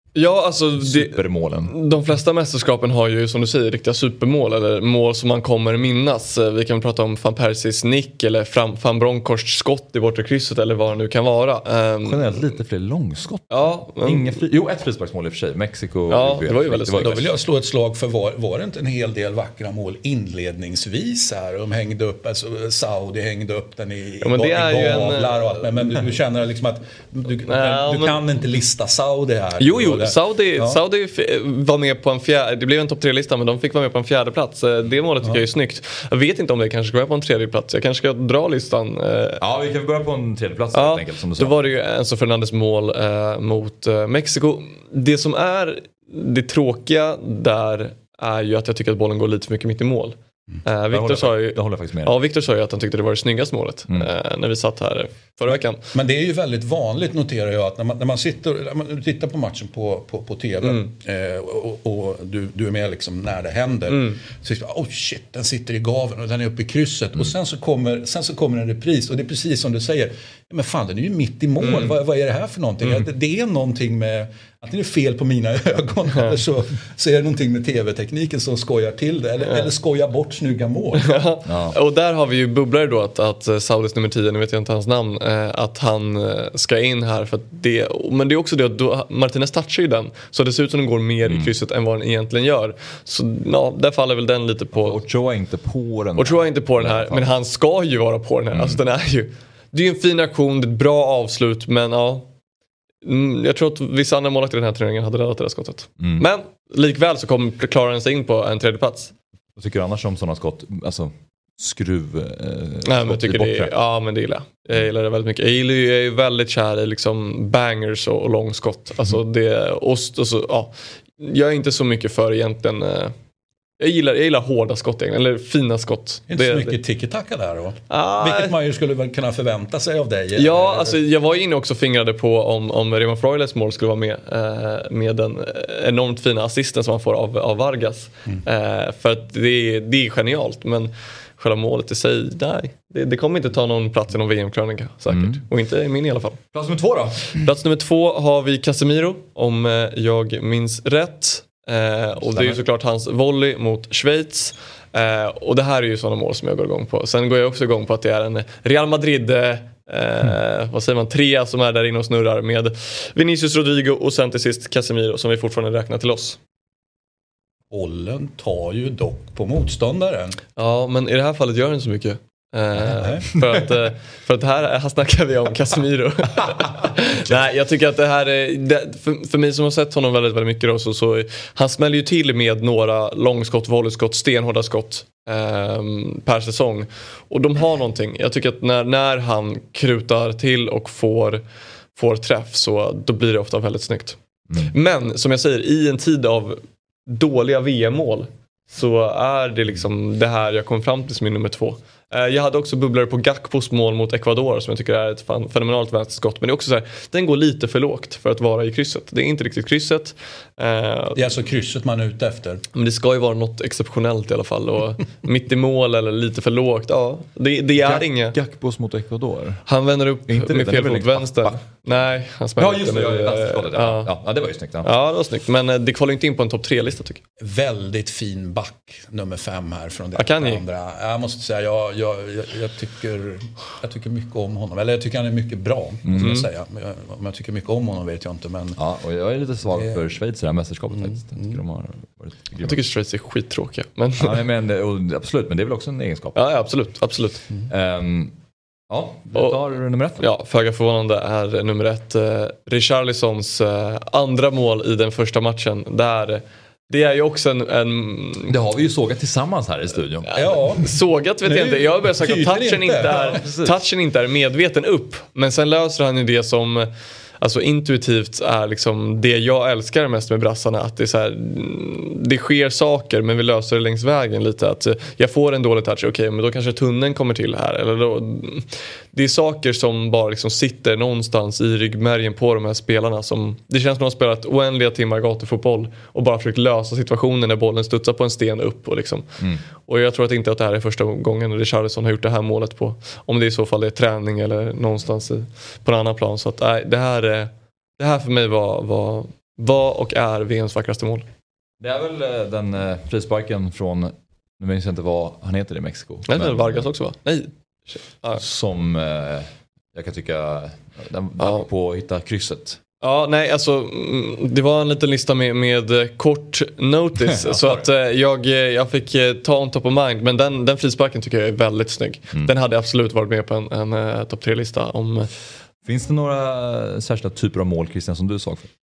supermålen. De flesta mästerskapen har ju, som du säger, riktiga supermål eller mål som man kommer minnas. Vi kan prata om Van Persies nick eller Van Bronckhorsts skott i bortre krysset eller vad det nu kan vara. Generellt lite fler långskott. Ja, ett frisparksmål i och för sig. Mexiko. Ja, det var ju väldigt Då vill jag slå ett slag för var det inte en hel del vackra mål inledningsvis här? De hängde upp, alltså Saudi hängde upp den i gavlar och allt. Men du känner liksom att du kan inte lista Saudi här. Jo. Saudi var med på en fjärde. Det blev en topp 3-lista, men de fick vara med på en fjärde plats. Det målet tycker jag är snyggt. Jag vet inte om det kanske ska vara på en tredje plats. Jag kanske ska dra listan. Ja, vi kan börja på en tredje plats helt enkelt, som du sa. Då var det ju Enzo Fernandes mål mot Mexiko. Det som är det tråkiga där är ju att jag tycker att bollen går lite för mycket mitt i mål. Victor sa ju att han tyckte det var det snyggaste målet när vi satt här förra veckan. Men det är ju väldigt vanligt, noterar jag, att när man tittar på matchen på tv och du är med liksom när det händer, så shit, den sitter i gaven och den är uppe i krysset och sen så kommer en repris och det är precis som du säger, men fan, den är ju mitt i mål. Vad är det här för någonting? Det är någonting med att det är fel på mina ögon eller så är det någonting med tv-tekniken som skojar till det eller skojar bort snygga mål. Och där har vi ju bubblare då att Saudis nummer 10, nu vet jag inte hans namn, att han ska in här för att men det är också det att Martinez touchar ju den, så det ser ut som den går mer i krysset än vad den egentligen gör. Så där faller väl den lite på. Ochoa är inte på den här, men han ska ju vara på den här. Alltså det är ju en fin aktion, det är ett bra avslut, men jag tror att vissa andra målvakter i den här turneringen hade räddat det där skottet. Men likväl så klarar han sig in på en tredje plats. Jag tycker annars om sådana skott, alltså skruv Nej, men jag tycker men det gillar jag. Jag gillar det väldigt mycket. Jag är ju väldigt kär i liksom bangers och långskott. Alltså det ost och så, jag är inte så mycket för egentligen. Jag gillar hårda skott egentligen, eller fina skott. Inte så mycket tiki-taka där då? Vilket man ju skulle väl kunna förvänta sig av dig. Ja, alltså jag var inne också fingrade på om Raymond Freules mål skulle vara med den enormt fina assisten som han får av Vargas. För att det är genialt, men själva målet i sig, nej. Det kommer inte ta någon plats i någon VM-krönika, säkert. Och inte i min i alla fall. Plats nummer 2 då? Plats nummer 2 har vi Casemiro, om jag minns rätt. Och det är ju såklart hans volley mot Schweiz. Och det här är ju sådana mål som jag går igång på. Sen går jag också igång på att det är en Real Madrid vad säger man, trea som är där inne och snurrar med Vinicius, Rodrigo och sen till sist Casemiro som vi fortfarande räknar till oss. Bollen tar ju dock på motståndaren. Ja, men i det här fallet gör den så mycket. För att här snackar vi om Casemiro. Nej, jag tycker att det här är, för mig som har sett honom väldigt, väldigt mycket då, så han smäller ju till med några långskott, volleyskott, stenhårda skott per säsong. Och de har någonting. Jag tycker att när han krutar till och får träff, så då blir det ofta väldigt snyggt. Men som jag säger, i en tid av dåliga VM-mål så är det liksom det här jag kom fram till som min nummer 2. Jag hade också bubblare på Gakpos mål mot Ecuador som jag tycker är ett fenomenalt vänsterskott. Men det är också så här, den går lite för lågt för att vara i krysset. Det är inte riktigt krysset. Det är alltså krysset man är ute efter. Men det ska ju vara något exceptionellt i alla fall. Och mitt i mål eller lite för lågt. Ja, det är inga. Gakpos mot Ecuador. Han vänder upp med fel fot vänster. Nej, han smäller ja, just det. Ja, det var ju snyggt. Ja, det var snyggt. Men det kvalar inte in på en topp 3-lista tycker jag. Väldigt fin back, nummer 5 här från det andra. Jag måste säga, jag tycker mycket om honom. Eller jag tycker han är mycket bra, måste jag säga. Om jag tycker mycket om honom vet jag inte. Men ja, och jag är lite svag för Schweiz i det här mästerskapet faktiskt. Jag tycker Schweiz är skittråkiga. Men ja, absolut, men det är väl också en egenskap. Ja, absolut. Ja, vi tar nummer 1. Ja, föga förvånande är nummer 1 Richarlisons andra mål i den första matchen. Där det är ju också en... Det har vi ju sågat tillsammans här i studion. Ja, sågat vet jag inte. Jag har börjat säga att touchen inte är medveten upp. Men sen löser han ju det som... Alltså intuitivt är liksom det jag älskar mest med brassarna, att det är så här, det sker saker men vi löser det längs vägen lite, att jag får en dålig touch, okej, men då kanske tunneln kommer till här, eller då, det är saker som bara liksom sitter någonstans i ryggmärgen på de här spelarna som, det känns som att de har spelat oändliga timmar gatufotboll och bara försökt lösa situationen när bollen studsar på en sten upp och liksom. Och jag tror att inte att det här är första gången Richarlison har gjort det här målet på, om det i så fall är träning eller någonstans på en annan plan, så att det här för mig var och är VMs vackraste mål. Det är väl den frisparken från, nu minns jag inte vad han heter i Mexiko. Nej, men Vargas också va? Nej. Som jag kan tycka den på att hitta krysset. Ja, nej, alltså det var en liten lista med kort notice så att jag fick ta on top of mind, men den frisparken tycker jag är väldigt snygg. Den hade absolut varit med på en topp 3-lista om... Finns det några särskilda typer av mål, Christian, som du såg för?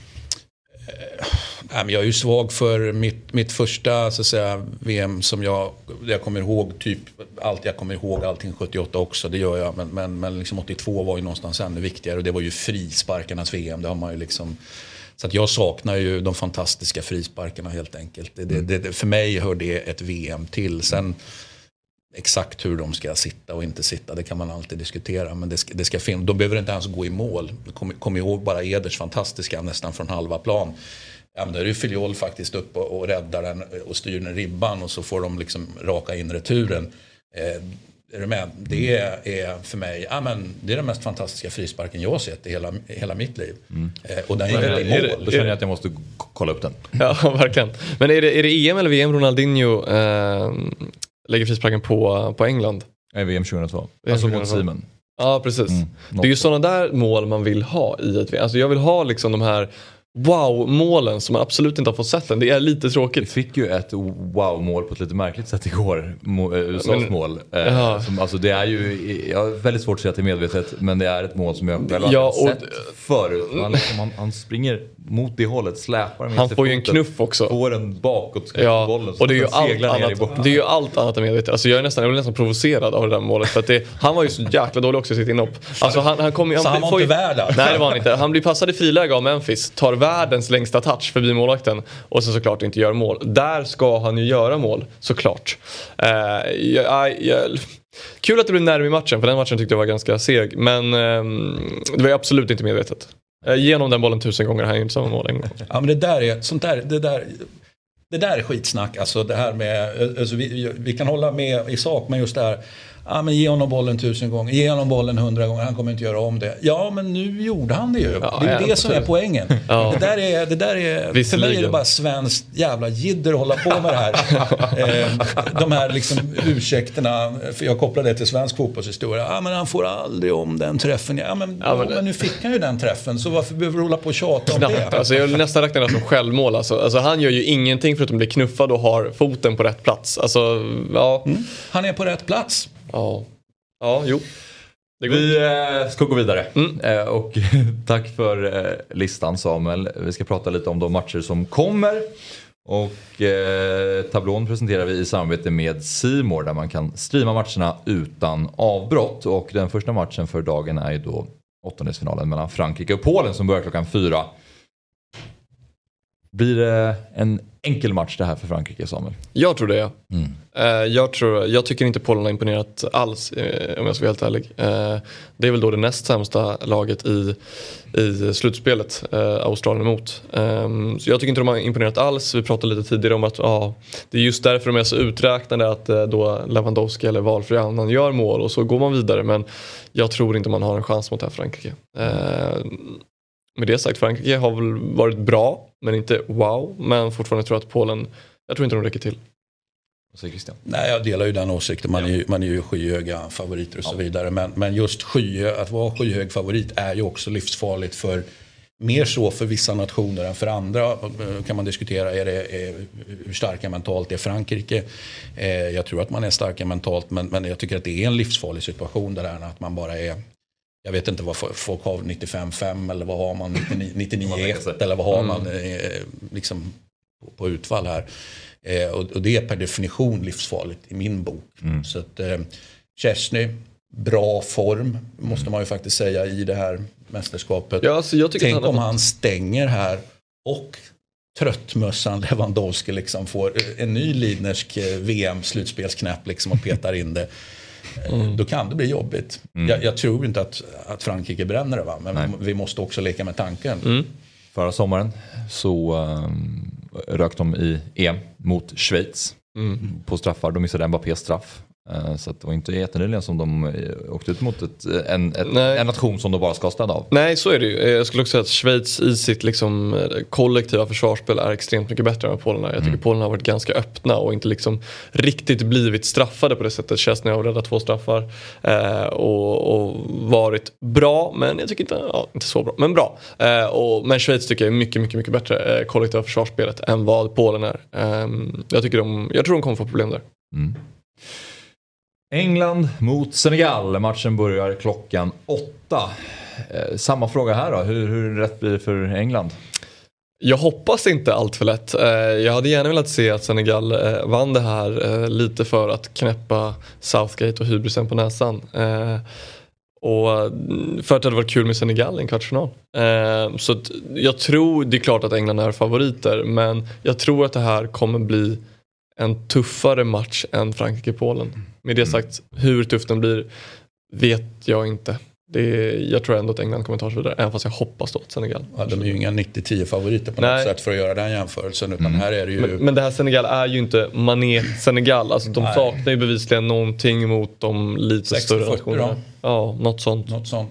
Jag är ju svag för mitt första så att säga, VM som jag kommer ihåg typ allt, jag kommer ihåg allting 78 också, det gör jag, men liksom 82 var ju någonstans ännu viktigare, och det var ju frisparkarnas VM, det har man ju liksom, så att jag saknar ju de fantastiska frisparkarna helt enkelt. Det, för mig hör det ett VM till. Sen exakt hur de ska sitta och inte sitta, det kan man alltid diskutera, men det ska finnas, de behöver inte ens gå i mål. Kom ihåg bara Eders fantastiska nästan från halva plan. Ja, men där är ju Filiol faktiskt upp och räddar den och styr den ribban, och så får de liksom raka in returen. Är du med? Det är för mig, det är den mest fantastiska frisparken jag har sett i hela mitt liv. Och den är i mål. Då känner jag att jag måste kolla upp den. Ja, verkligen. Men är det EM eller VM Ronaldinho lägger frisparken på England? Nej, VM 2002. Alltså mot Simon. Ja, precis. Det är ju sådana där mål man vill ha i ett VM. Alltså jag vill ha liksom de här wow-målen som man absolut inte har fått sett än. Det är lite tråkigt. Vi fick ju ett wow-mål på ett lite märkligt sätt igår. USAs mål. Som, alltså det är ju, jag har väldigt svårt att säga att det är medvetet, men det är ett mål som jag själv har sett förut. Han springer mot det hållet, släpar med. Han får ju en knuff också. Får en bakåt bollen. Och det är ju allt annat än medvetet. Alltså jag blir nästan provocerad av det där målet. För att han var ju så jäkla dålig också i sitt inhopp. Alltså han var inte värd. Nej, det var han inte. Han blir passad i friläge av Memphis. Tar världens längsta touch förbi målvakten. Och så såklart inte gör mål. Där ska han ju göra mål, såklart. Kul att det blev nerv i matchen. För den matchen tyckte jag var ganska seg. Men det var ju absolut inte medvetet. Genom den bollen 1000 gånger har han ju inte samma mål en gång. Ja, men det där är sånt där, det där är skitsnack. Alltså det här med, alltså vi kan hålla med i sak, men just det här men ge honom bollen 1000 gånger, ge honom bollen 100 gånger, han kommer inte göra om det. Ja, men nu gjorde han det ju. Det är det som är poängen. Det där är för mig är det bara svenskt jävla jidder att hålla på med det här. De här liksom ursäkterna, för jag kopplar det till svensk fotbollshistoria. Men han får aldrig om den träffen. Men nu fick han ju den träffen, så varför behöver du hålla på och tjata om det? Alltså, jag vill nästan räkna det som självmål. Alltså, han gör ju ingenting förutom att bli knuffad och har foten på rätt plats. Alltså, ja. Han är på rätt plats. Ja, jo. Vi ska gå vidare. Och tack för listan, Samuel. Vi ska prata lite om de matcher som kommer. Och tablån presenterar vi i samarbete med C More, där man kan streama matcherna utan avbrott. Och den första matchen för dagen är ju då åttondelsfinalen mellan Frankrike och Polen som börjar 4:00. Blir det en enkel match det här för Frankrike, Samuel? Jag tror det, ja. Jag tycker inte Polen har imponerat alls, om jag ska vara helt ärlig. Det är väl då det näst sämsta laget i slutspelet, Australien emot. Så jag tycker inte de har imponerat alls. Vi pratade lite tidigare om att det är just därför de är så uträknade, att då Lewandowski eller valfri annan gör mål och så går man vidare. Men jag tror inte man har en chans mot det här Frankrike. Med det sagt, Frankrike har väl varit bra, men inte wow. Men fortfarande tror jag att Polen, jag tror inte de räcker till. Vad säger Christian? Nej, jag delar ju den åsikten. Man är ju skyhöga favoriter och så vidare. Men just att vara skyhög favorit är ju också livsfarligt för, mer så för vissa nationer än för andra. Kan man diskutera, hur starka mentalt är Frankrike? Jag tror att man är starka mentalt, men jag tycker att det är en livsfarlig situation där att man bara är... Jag vet inte vad folk har, 95-5 eller vad har man, 99-1 eller vad har man liksom på utfall här. Och det är per definition livsfarligt i min bok. Så att Szczesny, bra form måste man ju faktiskt säga i det här mästerskapet. Ja, alltså jag tycker tänk om han stänger här och tröttmössan Lewandowski liksom får en ny lidnersk VM-slutspelsknäpp liksom och petar in det. Då kan det bli jobbigt. Jag tror inte att Frankrike bränner det, va? Men vi måste också leka med tanken. Förra sommaren så rök de i EM mot Schweiz på straffar. De missade Mbappés straff. Så att det var inte jättenyligen som de åkte ut mot en nation som de bara ska städa av. Nej, så är det ju. Jag skulle också säga att Schweiz i sitt liksom kollektiva försvarsspel är extremt mycket bättre än Polen. Jag tycker Polen har varit ganska öppna och inte liksom riktigt blivit straffade på det sättet. Szczesny har räddat 2 straffar och varit bra, men jag tycker inte så bra, men bra. Men Schweiz tycker jag är mycket, mycket, mycket bättre kollektiva försvarsspelet än vad Polen är. Jag tror de kommer få problem där. England mot Senegal. Matchen börjar 8:00. Samma fråga här då. Hur rätt blir det för England? Jag hoppas inte allt för lätt. Jag hade gärna velat se att Senegal vann det här lite för att knäppa Southgate och hybrisen på näsan. Och för att det hade varit kul med Senegal i en kvartsfinal. Så att jag tror, det är klart att England är favoriter, men jag tror att det här kommer bli en tuffare match än Frankrike-Polen. Med det sagt, hur tuff den blir vet jag inte. Jag tror ändå att England kommer ta sig vidare, även fast jag hoppas då att Senegal. Ja, de är ju inga 90-10 favoriter på något sätt för att göra den jämförelsen. Utan här är det ju... men det här Senegal är ju inte Mané-Senegal. Alltså de saknar ju bevisligen någonting mot de lite större nationerna. Ja, något sånt.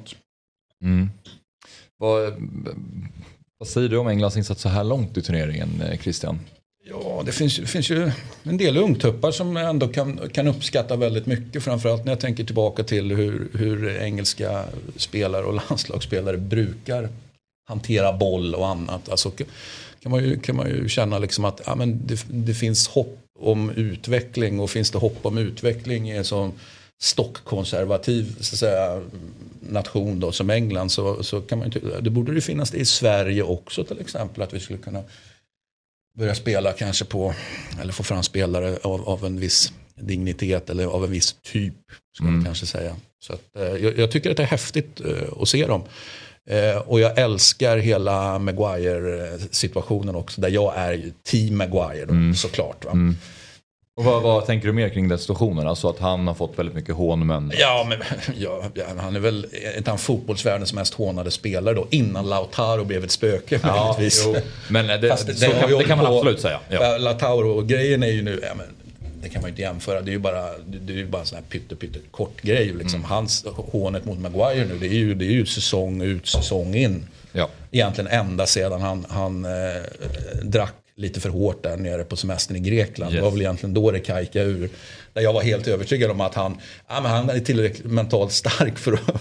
Vad säger du om Englands insats så här långt i turneringen, Christian? Ja, det finns ju en del ungtuppar som ändå kan uppskatta väldigt mycket. Framförallt när jag tänker tillbaka till hur engelska spelare och landslagsspelare brukar hantera boll och annat. Alltså kan man ju känna liksom att det finns hopp om utveckling, och finns det hopp om utveckling i en sån stockkonservativ så att säga, nation då, som England, så kan man ju, det borde ju finnas det i Sverige också till exempel, att vi skulle kunna börja spela kanske eller få fram spelare av en viss dignitet eller av en viss typ, ska man kanske säga. Så att, jag tycker att det är häftigt att se dem. Och jag älskar hela Maguire-situationen också, där jag är team Maguire då, såklart. Va? Och vad tänker du mer kring den situationen? Alltså att han har fått väldigt mycket hån, men... Ja, han är väl inte han fotbollsvärldens mest hånade spelare då, innan Lautaro blev ett spöke. Ja, men det kan man absolut säga. Ja. Lautaro-grejen är ju nu... det kan man inte jämföra. Det är ju bara en sån här pytte kort grej. Liksom. Hans hånet mot Maguire nu, det är ju säsong ut, säsong in. Ja. Egentligen ända sedan han drack lite för hårt där nere på semestern i Grekland. Det var väl egentligen då det kajkade ur. Där jag var helt övertygad om att han är tillräckligt mentalt stark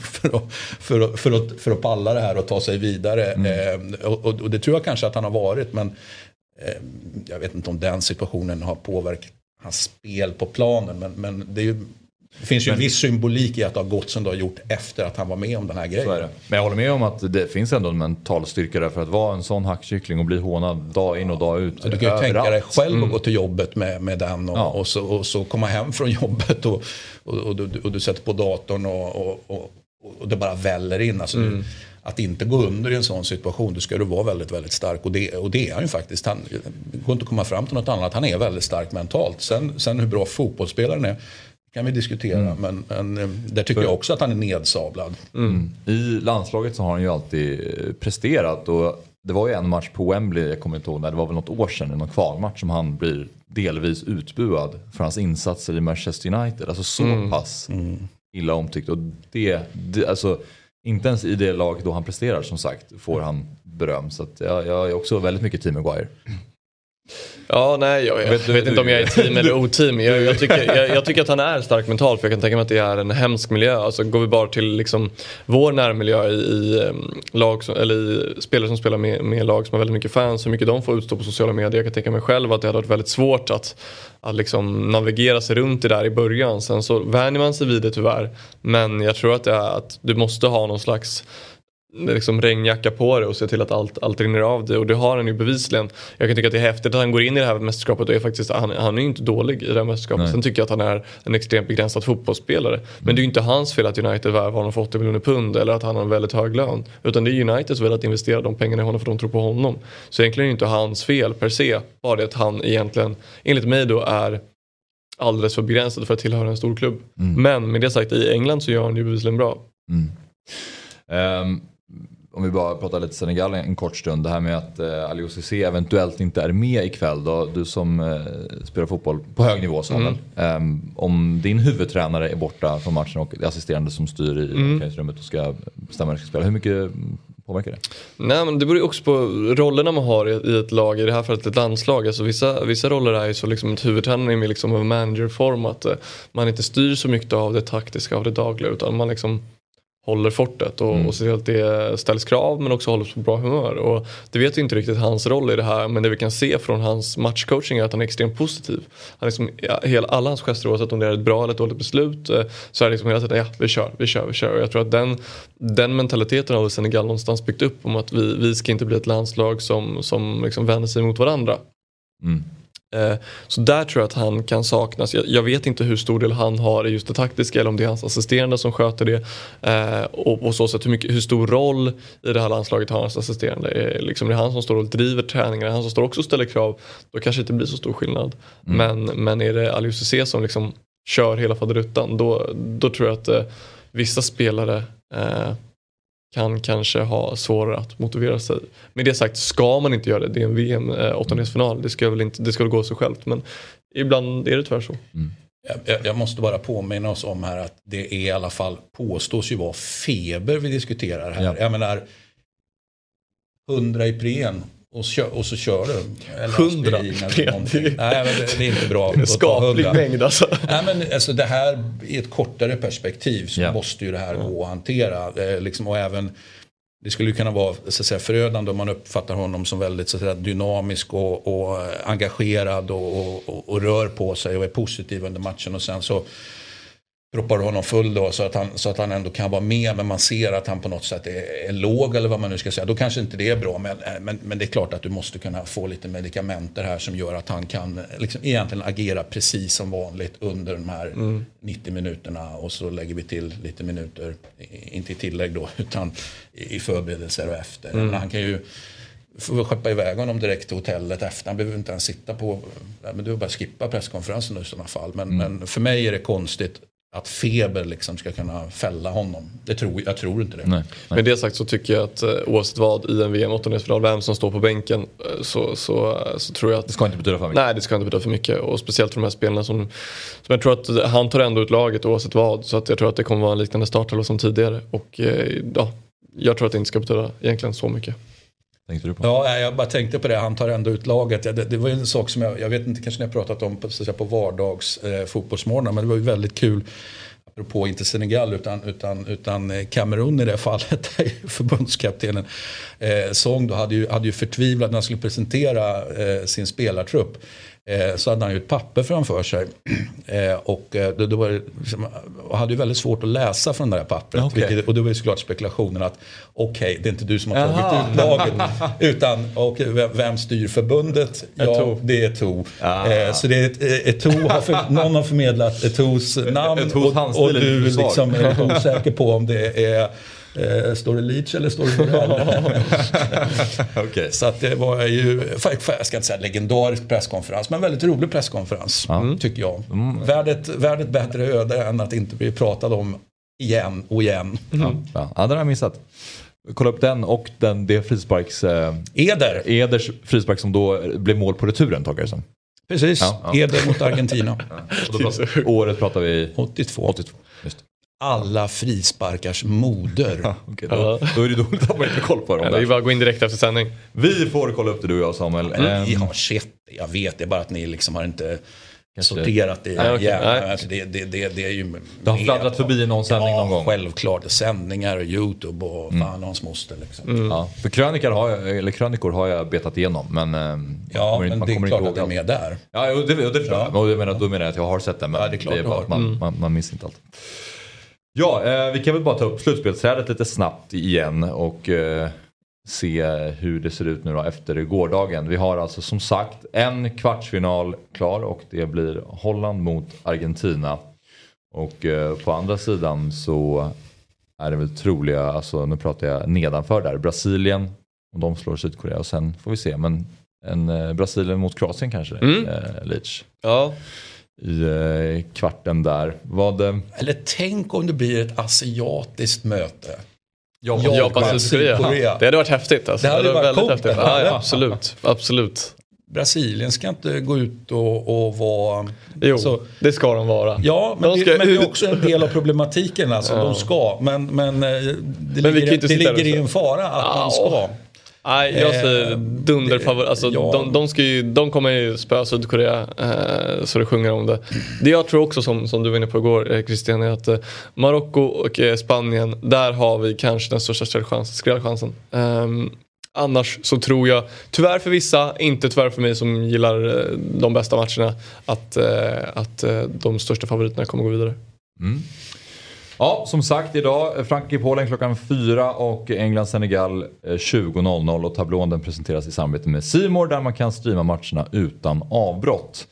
för att palla det här och ta sig vidare. Och det tror jag kanske att han har varit, men jag vet inte om den situationen har påverkat hans spel på planen. Men det finns ju en viss symbolik i att det har gått som det har gjort efter att han var med om den här grejen. Så är det. Men jag håller med om att det finns ändå en mental styrka där för att vara en sån hackkyckling och bli hånad dag in och dag ut. Så du kan ju tänka dig själv att gå till jobbet med den och så komma hem från jobbet och du sätter på datorn och det bara väller in. Alltså att inte gå under i en sån situation, då ska du vara väldigt, väldigt stark. Och det är han ju faktiskt. Han går inte att komma fram till något annat. Han är väldigt stark mentalt. Sen hur bra fotbollsspelaren är kan vi diskutera, men där tycker jag också att han är nedsablad. I landslaget så har han ju alltid presterat, och det var ju en match på Wembley, jag kommer inte ihåg när, det var väl något år sedan, någon kvalmatch som han blir delvis utbuad för hans insatser i Manchester United. Alltså så pass illa omtyckt, och det alltså inte ens i det lag då han presterar, som sagt, får han beröm. Så att jag är också väldigt mycket team Maguire. Ja, nej, jag vet inte om jag är team eller oteam. Jag tycker att han är stark mentalt, för jag kan tänka mig att det är en hemsk miljö. Alltså, går vi bara till liksom vår närmiljö i lag eller i spelare som spelar med lag som har väldigt mycket fans, hur mycket de får utstå på sociala medier. Jag kan tänka mig själv att det hade varit väldigt svårt att liksom navigera sig runt det där i början. Sen så vänjer man sig vid det tyvärr. Men jag tror att det är att du måste ha någon slags liksom regnjacka på det och se till att allt rinner av det, och det har han ju bevisligen. Jag kan tycka att det är häftigt att han går in i det här mästerskapet, och är faktiskt, han är ju inte dålig i det här mästerskapet. Sen tycker jag att han är en extremt begränsad fotbollsspelare, men det är ju inte hans fel att United värvar honom för 80 miljoner pund eller att han har en väldigt hög lön, utan det är Uniteds väl att investera de pengarna i honom för de tror på honom. Så egentligen är det inte hans fel per se, bara det att han egentligen enligt mig då är alldeles för begränsad för att tillhöra en stor klubb. Men med det sagt, i England så gör han ju bevisligen bra. Om vi bara pratar lite Senegal en kort stund. Det här med att Aliou Cissé eventuellt inte är med ikväll då. Du som spelar fotboll på hög nivå, Samuel. Om din huvudtränare är borta från matchen och assisterande som styr i omklädningsrummet och ska bestämma hur det ska spela. Hur mycket påverkar det? Nej, men det beror ju också på rollerna man har i ett lag. I det här fallet ett landslag. Alltså vissa roller är ju så liksom att huvudtränaren är med liksom en managerform. Att man inte styr så mycket av det taktiska, av det dagliga, utan man liksom håller fortet och ser till att det ställs krav, men också håller på bra humör. Och det vet vi inte riktigt hans roll i det här, men det vi kan se från hans matchcoaching är att han är extremt positiv. Han liksom, alla hans gester, oavsett om det är ett bra eller ett dåligt beslut, så är det liksom hela tiden, vi kör. Och jag tror att den mentaliteten har Senegal någonstans byggt upp om att vi ska inte bli ett landslag som liksom vänder sig mot varandra. Så där tror jag att han kan saknas. Jag vet inte hur stor del han har i just det taktiska, eller om det är hans assisterande som sköter det, och så sätt hur stor roll i det här landslaget har hans assisterande. Liksom det är han som står och driver träningarna, han som står också och ställer krav. Då kanske det inte blir så stor skillnad. Men är det Aliou Cissé som liksom kör hela faderuttan, då tror jag att vissa spelare kan kanske ha svårare att motivera sig. Med det sagt ska man inte göra det. Det är en VM 8-delsfinal. Det ska väl gå så självt. Men ibland är det tyvärr så. Jag måste bara påminna oss om här att det är i alla fall påstås ju vara feber vi diskuterar här. Jag menar 100 i prén och så kör du. 100 i prén? Nej, men det är inte bra. Skaplig mängd alltså. Nej, men alltså det här i ett kortare perspektiv så måste ju det här gå att hantera. Liksom, och även det skulle ju kunna vara så att säga, förödande om man uppfattar honom som väldigt så att säga, dynamisk och engagerad och rör på sig och är positiv under matchen, och sen så proppar du honom full då, så att han ändå kan vara med, men man ser att han på något sätt är låg, eller vad man nu ska säga. Då kanske inte det är bra, men det är klart att du måste kunna få lite medikamenter här som gör att han kan liksom egentligen agera precis som vanligt under de här 90 minuterna, och så lägger vi till lite minuter, inte i tillägg då, utan i förberedelser och efter. Men han kan ju få skeppa iväg honom direkt till hotellet efter. Han behöver inte ens sitta på, men du bara skippa presskonferensen i sådana fall. Men för mig är det konstigt att feber liksom ska kunna fälla honom. Jag tror inte det. Nej. Med det sagt så tycker jag att oavsett vad i en VM-åttondelsfinal, vem som står på bänken, så tror jag att... Det ska inte betyda för mycket. Nej, det ska inte betyda för mycket. Och speciellt för de här spelarna som jag tror att han tar ändå ut laget oavsett vad. Så att jag tror att det kommer vara en liknande startelva som tidigare. Och jag tror att det inte ska betyda egentligen så mycket. Tänkte du på? Ja, jag bara tänkte på det. Han tar ändå ut laget. Det var ju en sak som jag vet inte, kanske ni har pratat om på vardags fotbollsmorgon, men det var ju väldigt kul. Apropå inte Senegal utan Kamerun i det fallet, där förbundskaptenen Song då hade ju förtvivlat när han skulle presentera sin spelartrupp. Så hade han ju ett papper framför sig och då var det, hade ju väldigt svårt att läsa från det här pappret. Okay. Och då var det såklart spekulationen att det är inte du som har tagit ut laget utan vem styr förbundet? Ja, det är Eto'o. Så det är Eto'o, någon har förmedlat Eto'os namn och du liksom är osäker på om det är står det Leach eller står det Morell? Okay. Så att det var ju, jag ska inte säga legendarisk presskonferens, men väldigt rolig presskonferens tycker jag. Värdet bättre öde än att inte bli pratad om igen och igen. Ja, den har jag missat. Kolla upp den och det frisparks... Eders frispark som då blev mål på returen, tolkar det som. Precis, Eder mot Argentina. Och året pratar vi... 82. Just det. Alla frisparkars moder. Okay, då är det dåligt att man inte koll på dem. Vi bara gå in direkt efter sändning. Vi får kolla upp det, du och jag, Samuel. Vi har sett det, jag vet det, bara att ni liksom har inte sorterat det. Alltså det är ju... Det har fladdrat förbi någon sändning någon gång. Självklart. Sändningar och YouTube och fan hans moster liksom. Ja, för krönikor har jag betat igenom, men men det är klart att det är med där. Ja, det förstår jag. Då menar jag att jag har sett det, men det är klart man minns inte allt. Ja, vi kan väl bara ta upp slutspelsträdet lite snabbt igen och se hur det ser ut nu då efter gårdagen. Vi har alltså som sagt en kvartsfinal klar och det blir Holland mot Argentina. Och på andra sidan så är det väl troliga, alltså nu pratar jag nedanför där, Brasilien, och de slår Sydkorea och sen får vi se, men en Brasilien mot Kroatien kanske, Leach. Ja. I kvarten där. Eller tänk om det blir ett asiatiskt möte. Japan-Sydkorea. Det hade varit häftigt. Alltså. Det hade varit väldigt coolt, häftigt. Ja, absolut. Brasilien ska inte gå ut och vara... Jo, det ska de vara. Ja, men det är också en del av problematiken. Alltså, de ska. Men det ligger i en fara att man ska. Nej, jag säger dunderfavorit. Alltså, de kommer ju spöa Sydkorea, så det sjunger om det. Det jag tror också, som du var inne på igår, Christian, är att Marocko och Spanien, där har vi kanske den största skrällchansen. Annars så tror jag, tyvärr för vissa, inte tyvärr för mig som gillar de bästa matcherna, att de största favoriterna kommer gå vidare. Ja, som sagt idag Frankrike-Polen klockan 4 och England-Senegal 20.00 och tablån den presenteras i samarbete med C More där man kan streama matcherna utan avbrott.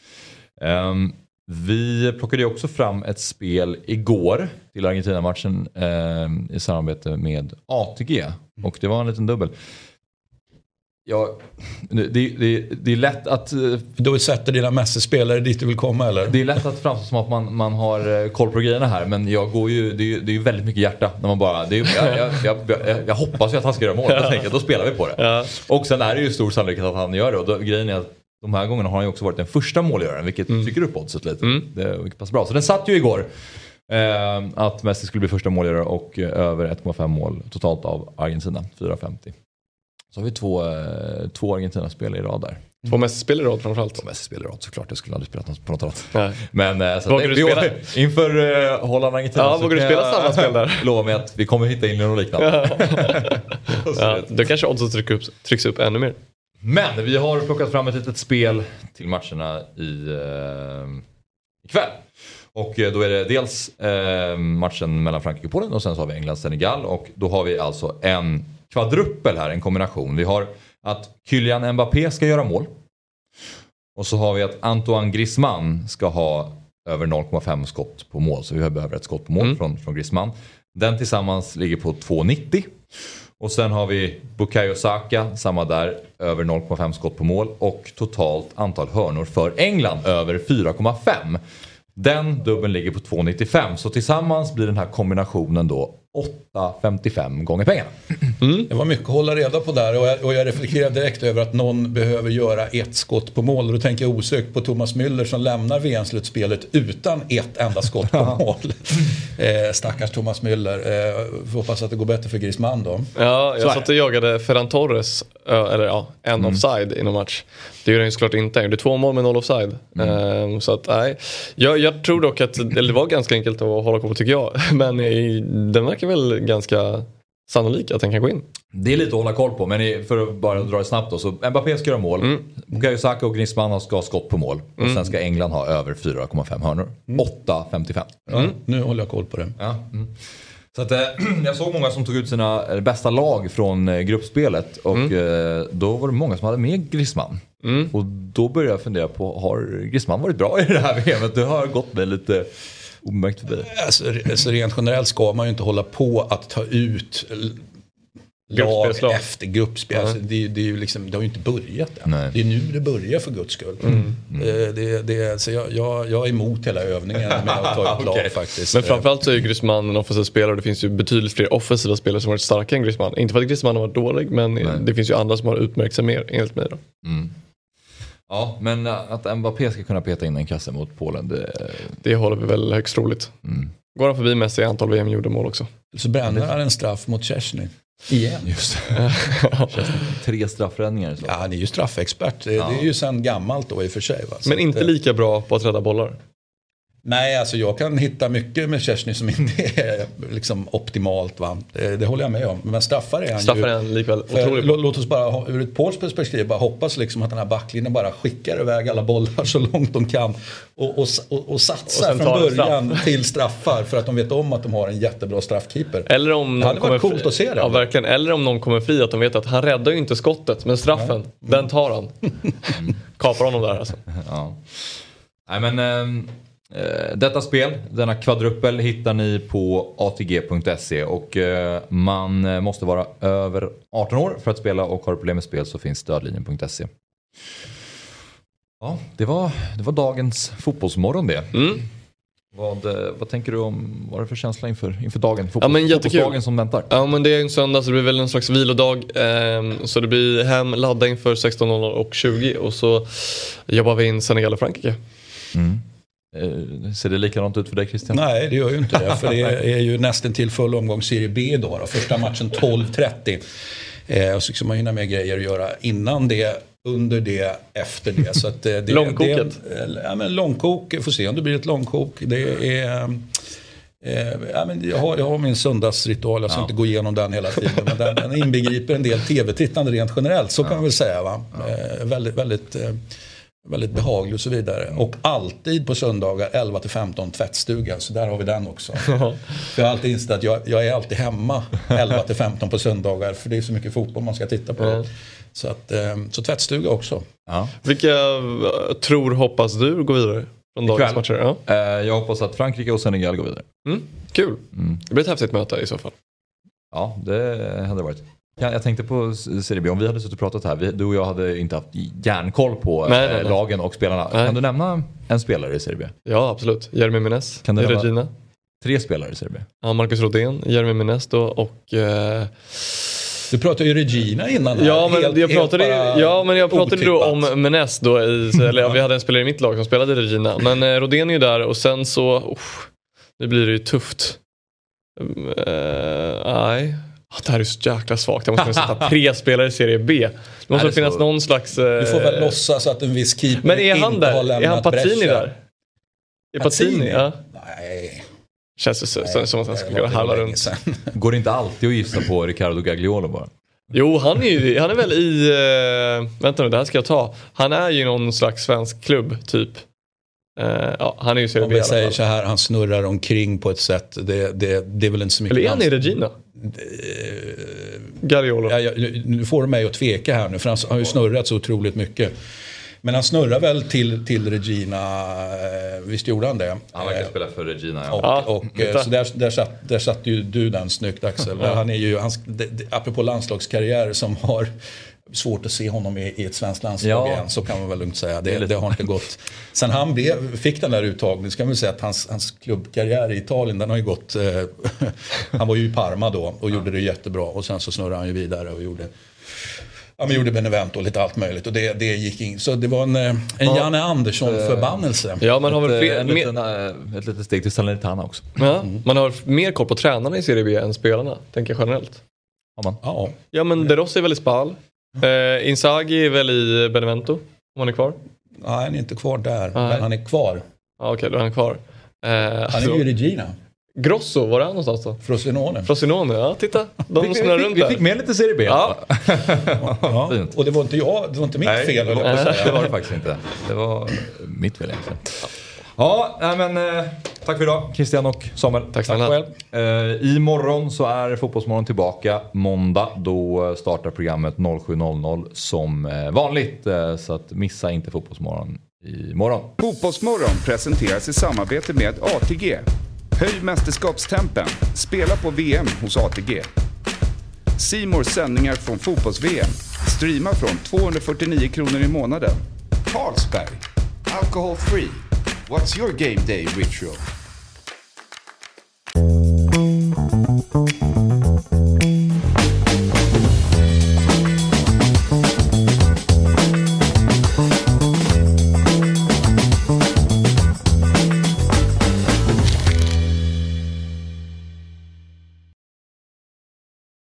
Vi plockade ju också fram ett spel igår till Argentina-matchen i samarbete med ATG och det var en liten dubbel. Ja, det är lätt att... Då sätter dina mästerspelare dit du vill komma, eller? Det är lätt att framstå som att man har koll på grejerna här. Men jag går ju, det är ju väldigt mycket hjärta. När man bara, jag hoppas ju att han ska göra mål. Jag tänker, då spelar vi på det. Ja. Och sen är det ju stor sannolikhet att han gör det. Och grejen är att de här gångerna har han ju också varit den första målgöraren. Vilket trycker upp oddset lite. Vilket passar bra. Så den satt ju igår. Att Messi skulle bli första målgörare och över 1,5 mål totalt av Argentina. 4,50. Så har vi två Argentina-spelare i rad där. Två Messi-spelare i rad framförallt. Två Messi-spelare i rad, såklart. Jag skulle aldrig spela på något annat. Nej. Men så vågar du spela? Inför Holland-Argentina. Ja, vågar du spela samma spel där? Lova mig att vi kommer hitta in något liknande. Då kanske oddset trycks upp ännu mer. Men vi har plockat fram ett litet spel till matcherna ikväll. Och då är det dels matchen mellan Frankrike och Polen och sen så har vi England-Senegal. Och då har vi alltså en kvadruppel här, en kombination. Vi har att Kylian Mbappé ska göra mål. Och så har vi att Antoine Griezmann ska ha över 0,5 skott på mål. Så vi behöver ett skott på mål från Griezmann. Den tillsammans ligger på 2,90. Och sen har vi Bukayo Saka, samma där, över 0,5 skott på mål. Och totalt antal hörnor för England över 4,5. Den dubbeln ligger på 2,95. Så tillsammans blir den här kombinationen då 8,55 gånger pengarna. Det var mycket att hålla reda på där och jag reflekterar direkt över att någon behöver göra ett skott på mål. Och då tänker jag osökt på Thomas Müller som lämnar VM-slutspelet utan ett enda skott på mål. Stackars Thomas Müller. Får hoppas att det går bättre för Griezmann då. Ja, jag satt och jagade Ferran Torres, en offside i någon match. Det gör han ju såklart inte. Det är 2 mål med 0 offside. Så att nej. Jag tror dock att det var ganska enkelt att hålla koll på, tycker jag. Men den verkar väl ganska sannolik att den kan gå in. Det är lite att hålla koll på, men för att bara dra det snabbt då. Så Mbappé ska göra mål. Bukayo Saka och Griezmann ska ha skott på mål. Och sen ska England ha över 4,5 hörnor. 8,55. Ja, nu håller jag koll på det. Ja. Så att, jag såg många som tog ut sina bästa lag från gruppspelet. Och då var det många som hade med Griezmann. Och då började jag fundera på, har Griezmann varit bra i det här VMet? Det har gått med lite omärkt förbi. Alltså rent generellt ska man ju inte hålla på att ta ut lag efter gruppspel. Alltså, det är ju liksom, det har ju inte börjat än. Nej. Det är nu det börjar för Guds skull. Så jag är emot hela övningen med att ta ett lag faktiskt. Men framförallt så är ju Griezmann en offensiv spelare och det finns ju betydligt fler offensiva spelare som har varit starka än Griezmann. Inte för att Griezmann har varit dålig, men det finns ju andra som har utmärkt sig mer enligt mig då. Ja, men att Mbappé ska kunna peta in en kasse mot Polen, det håller vi väl högst troligt. Går han förbi Messi i antal VM gjorde mål också. Så bränner han en straff mot Chesney. Igen. Just 3 straffräddningar. Så. Ja, han är ju straffexpert. Det är ju sedan gammalt då i och för sig. Va? Men inte lika bra på att rädda bollar. Nej, alltså jag kan hitta mycket med Chesney som inte är liksom optimalt. Va? Det håller jag med om. Men straffar är han likväl låt oss bara ur ett Pauls perspektiv bara hoppas liksom att den här backlinjen bara skickar iväg alla bollar så långt de kan och satsar från början till straffar för att de vet om att de har en jättebra straffkeeper. Eller om det hade varit coolt att se det. Ja, verkligen. Eller om någon kommer fri att de vet att han räddar ju inte skottet, men straffen, den tar han. Kapar honom där alltså. Ja. Nej, men detta spel, denna kvadruppel, hittar ni på atg.se och man måste vara över 18 år för att spela, och har problem med spel så finns stödlinjen.se. Ja, det var dagens fotbollsmorgon det. Vad tänker du om, vad är det för känsla inför dagen? Fotbollsdagen som väntar. Ja, men det är en söndag så det blir väl en slags vilodag. Så det blir hem, ladda inför 16.00 och 20 och så jobbar vi in Senegal och Frankrike. Ser det likadant ut för dig, Christian? Nej, det gör ju inte det. För det är ju nästan till full omgång Serie B då. Första matchen 12.30. Och så ska man hinna med grejer att göra innan det, under det, efter det. Så att det långkoket? Men långkok, får se om det blir ett långkok. Det är... men jag har min söndagsritual. Jag ska inte gå igenom den hela tiden. Men den inbegriper en del tv-tittande rent generellt. Så kan man väl säga, va? Väldigt behaglig och så vidare. Och alltid på söndagar 11-15 tvättstuga. Så där har vi den också. För jag har alltid insett att jag är alltid hemma 11-15 på söndagar. För det är så mycket fotboll man ska titta på. Så tvättstuga också. Ja. Vilka hoppas du går vidare från dagens matcher? Ja. Jag hoppas att Frankrike och Senegal går vidare. Kul. Det blir ett häftigt möte i så fall. Ja, det hade varit. Jag tänkte på Serie B, om vi hade suttit och pratat här, du och jag hade inte haft järnkoll på lagen och spelarna. Nej. Kan du nämna en spelare i Serie B? Ja, absolut. Jeremy Menez, kan du Regina. 3 spelare i Serie B? Ja, Marcus Rodén, Jeremy Menez då och... Du pratade ju Regina innan. Ja, men jag pratade då om Menez då eller vi hade en spelare i mitt lag som spelade Regina. Men Rodén är ju där och sen så... nu blir det ju tufft. Nej... det här är så jäkla svagt. Jag måste sätta 3 spelare i Serie B. Det måste finnas någon slags... Du får väl låtsas att en viss keeper men är han inte där? Har lämnat är han Pazzini bräschen. Där? Är Pazzini? Ja. Nej. Känns det som att han skulle kunna halva runt. Går det inte alltid att gissa på Ricardo Gagliolo bara? Jo, han är väl i... vänta nu, det här ska jag ta. Han är ju någon slags svensk klubb, typ. Han är ju Serie B. Om vi säger så här, han snurrar omkring på ett sätt. Det är väl inte så mycket... Eller är han i Regina? Gagliolo. Nu får du mig att tveka här nu, för han har ju snurrat så otroligt mycket. Men han snurrar väl till Regina, visst gjorde han det? Han verkar spela för Regina, så där satt ju du den snyggt, Axel. Han är ju, apropå landslagskarriär som har svårt att se honom i ett svenskt landslag igen, så kan man väl lugnt säga. Det har inte gått. Sen han fick den där uttagningen, ska man säga att hans klubbkarriär i Italien, den har ju gått. Han var ju i Parma då och gjorde det jättebra, och sen så snurrade han ju vidare och gjorde Benevento och lite allt möjligt, och det gick in. Så det var en Janne Andersson-förbannelse. Ja, man har väl ett litet steg till Salernitana också. Ja, man har mer koll på tränarna i Serie B än spelarna, tänker jag generellt. Har man? Ja, men De Rossi är väl i Spal. Inzaghi är väl i Benevento, om han är kvar. Nej, han är inte kvar där, men han är kvar. Ja, okej, då är han kvar. Han är ju i Regina. Grosso, var är han någonstans då? Frosinone, ja, titta. De snurrar runt vi fick med lite Serie B. Ja. Och det var inte mitt fel. Det var det faktiskt inte. Det var mitt fel egentligen. Ja, men tack för idag, Christian och Samuel. Tack själv. Imorgon så är Fotbollsmorgon tillbaka. Måndag, då startar programmet 07.00 som vanligt. Så att missa inte Fotbollsmorgon imorgon. Fotbollsmorgon presenteras i samarbete med ATG. Höj mästerskapstempen. Spela på VM hos ATG. C More sändningar från fotbolls-VM. Streama från 249 kronor i månaden. Carlsberg. Alcohol free. What's your game day ritual?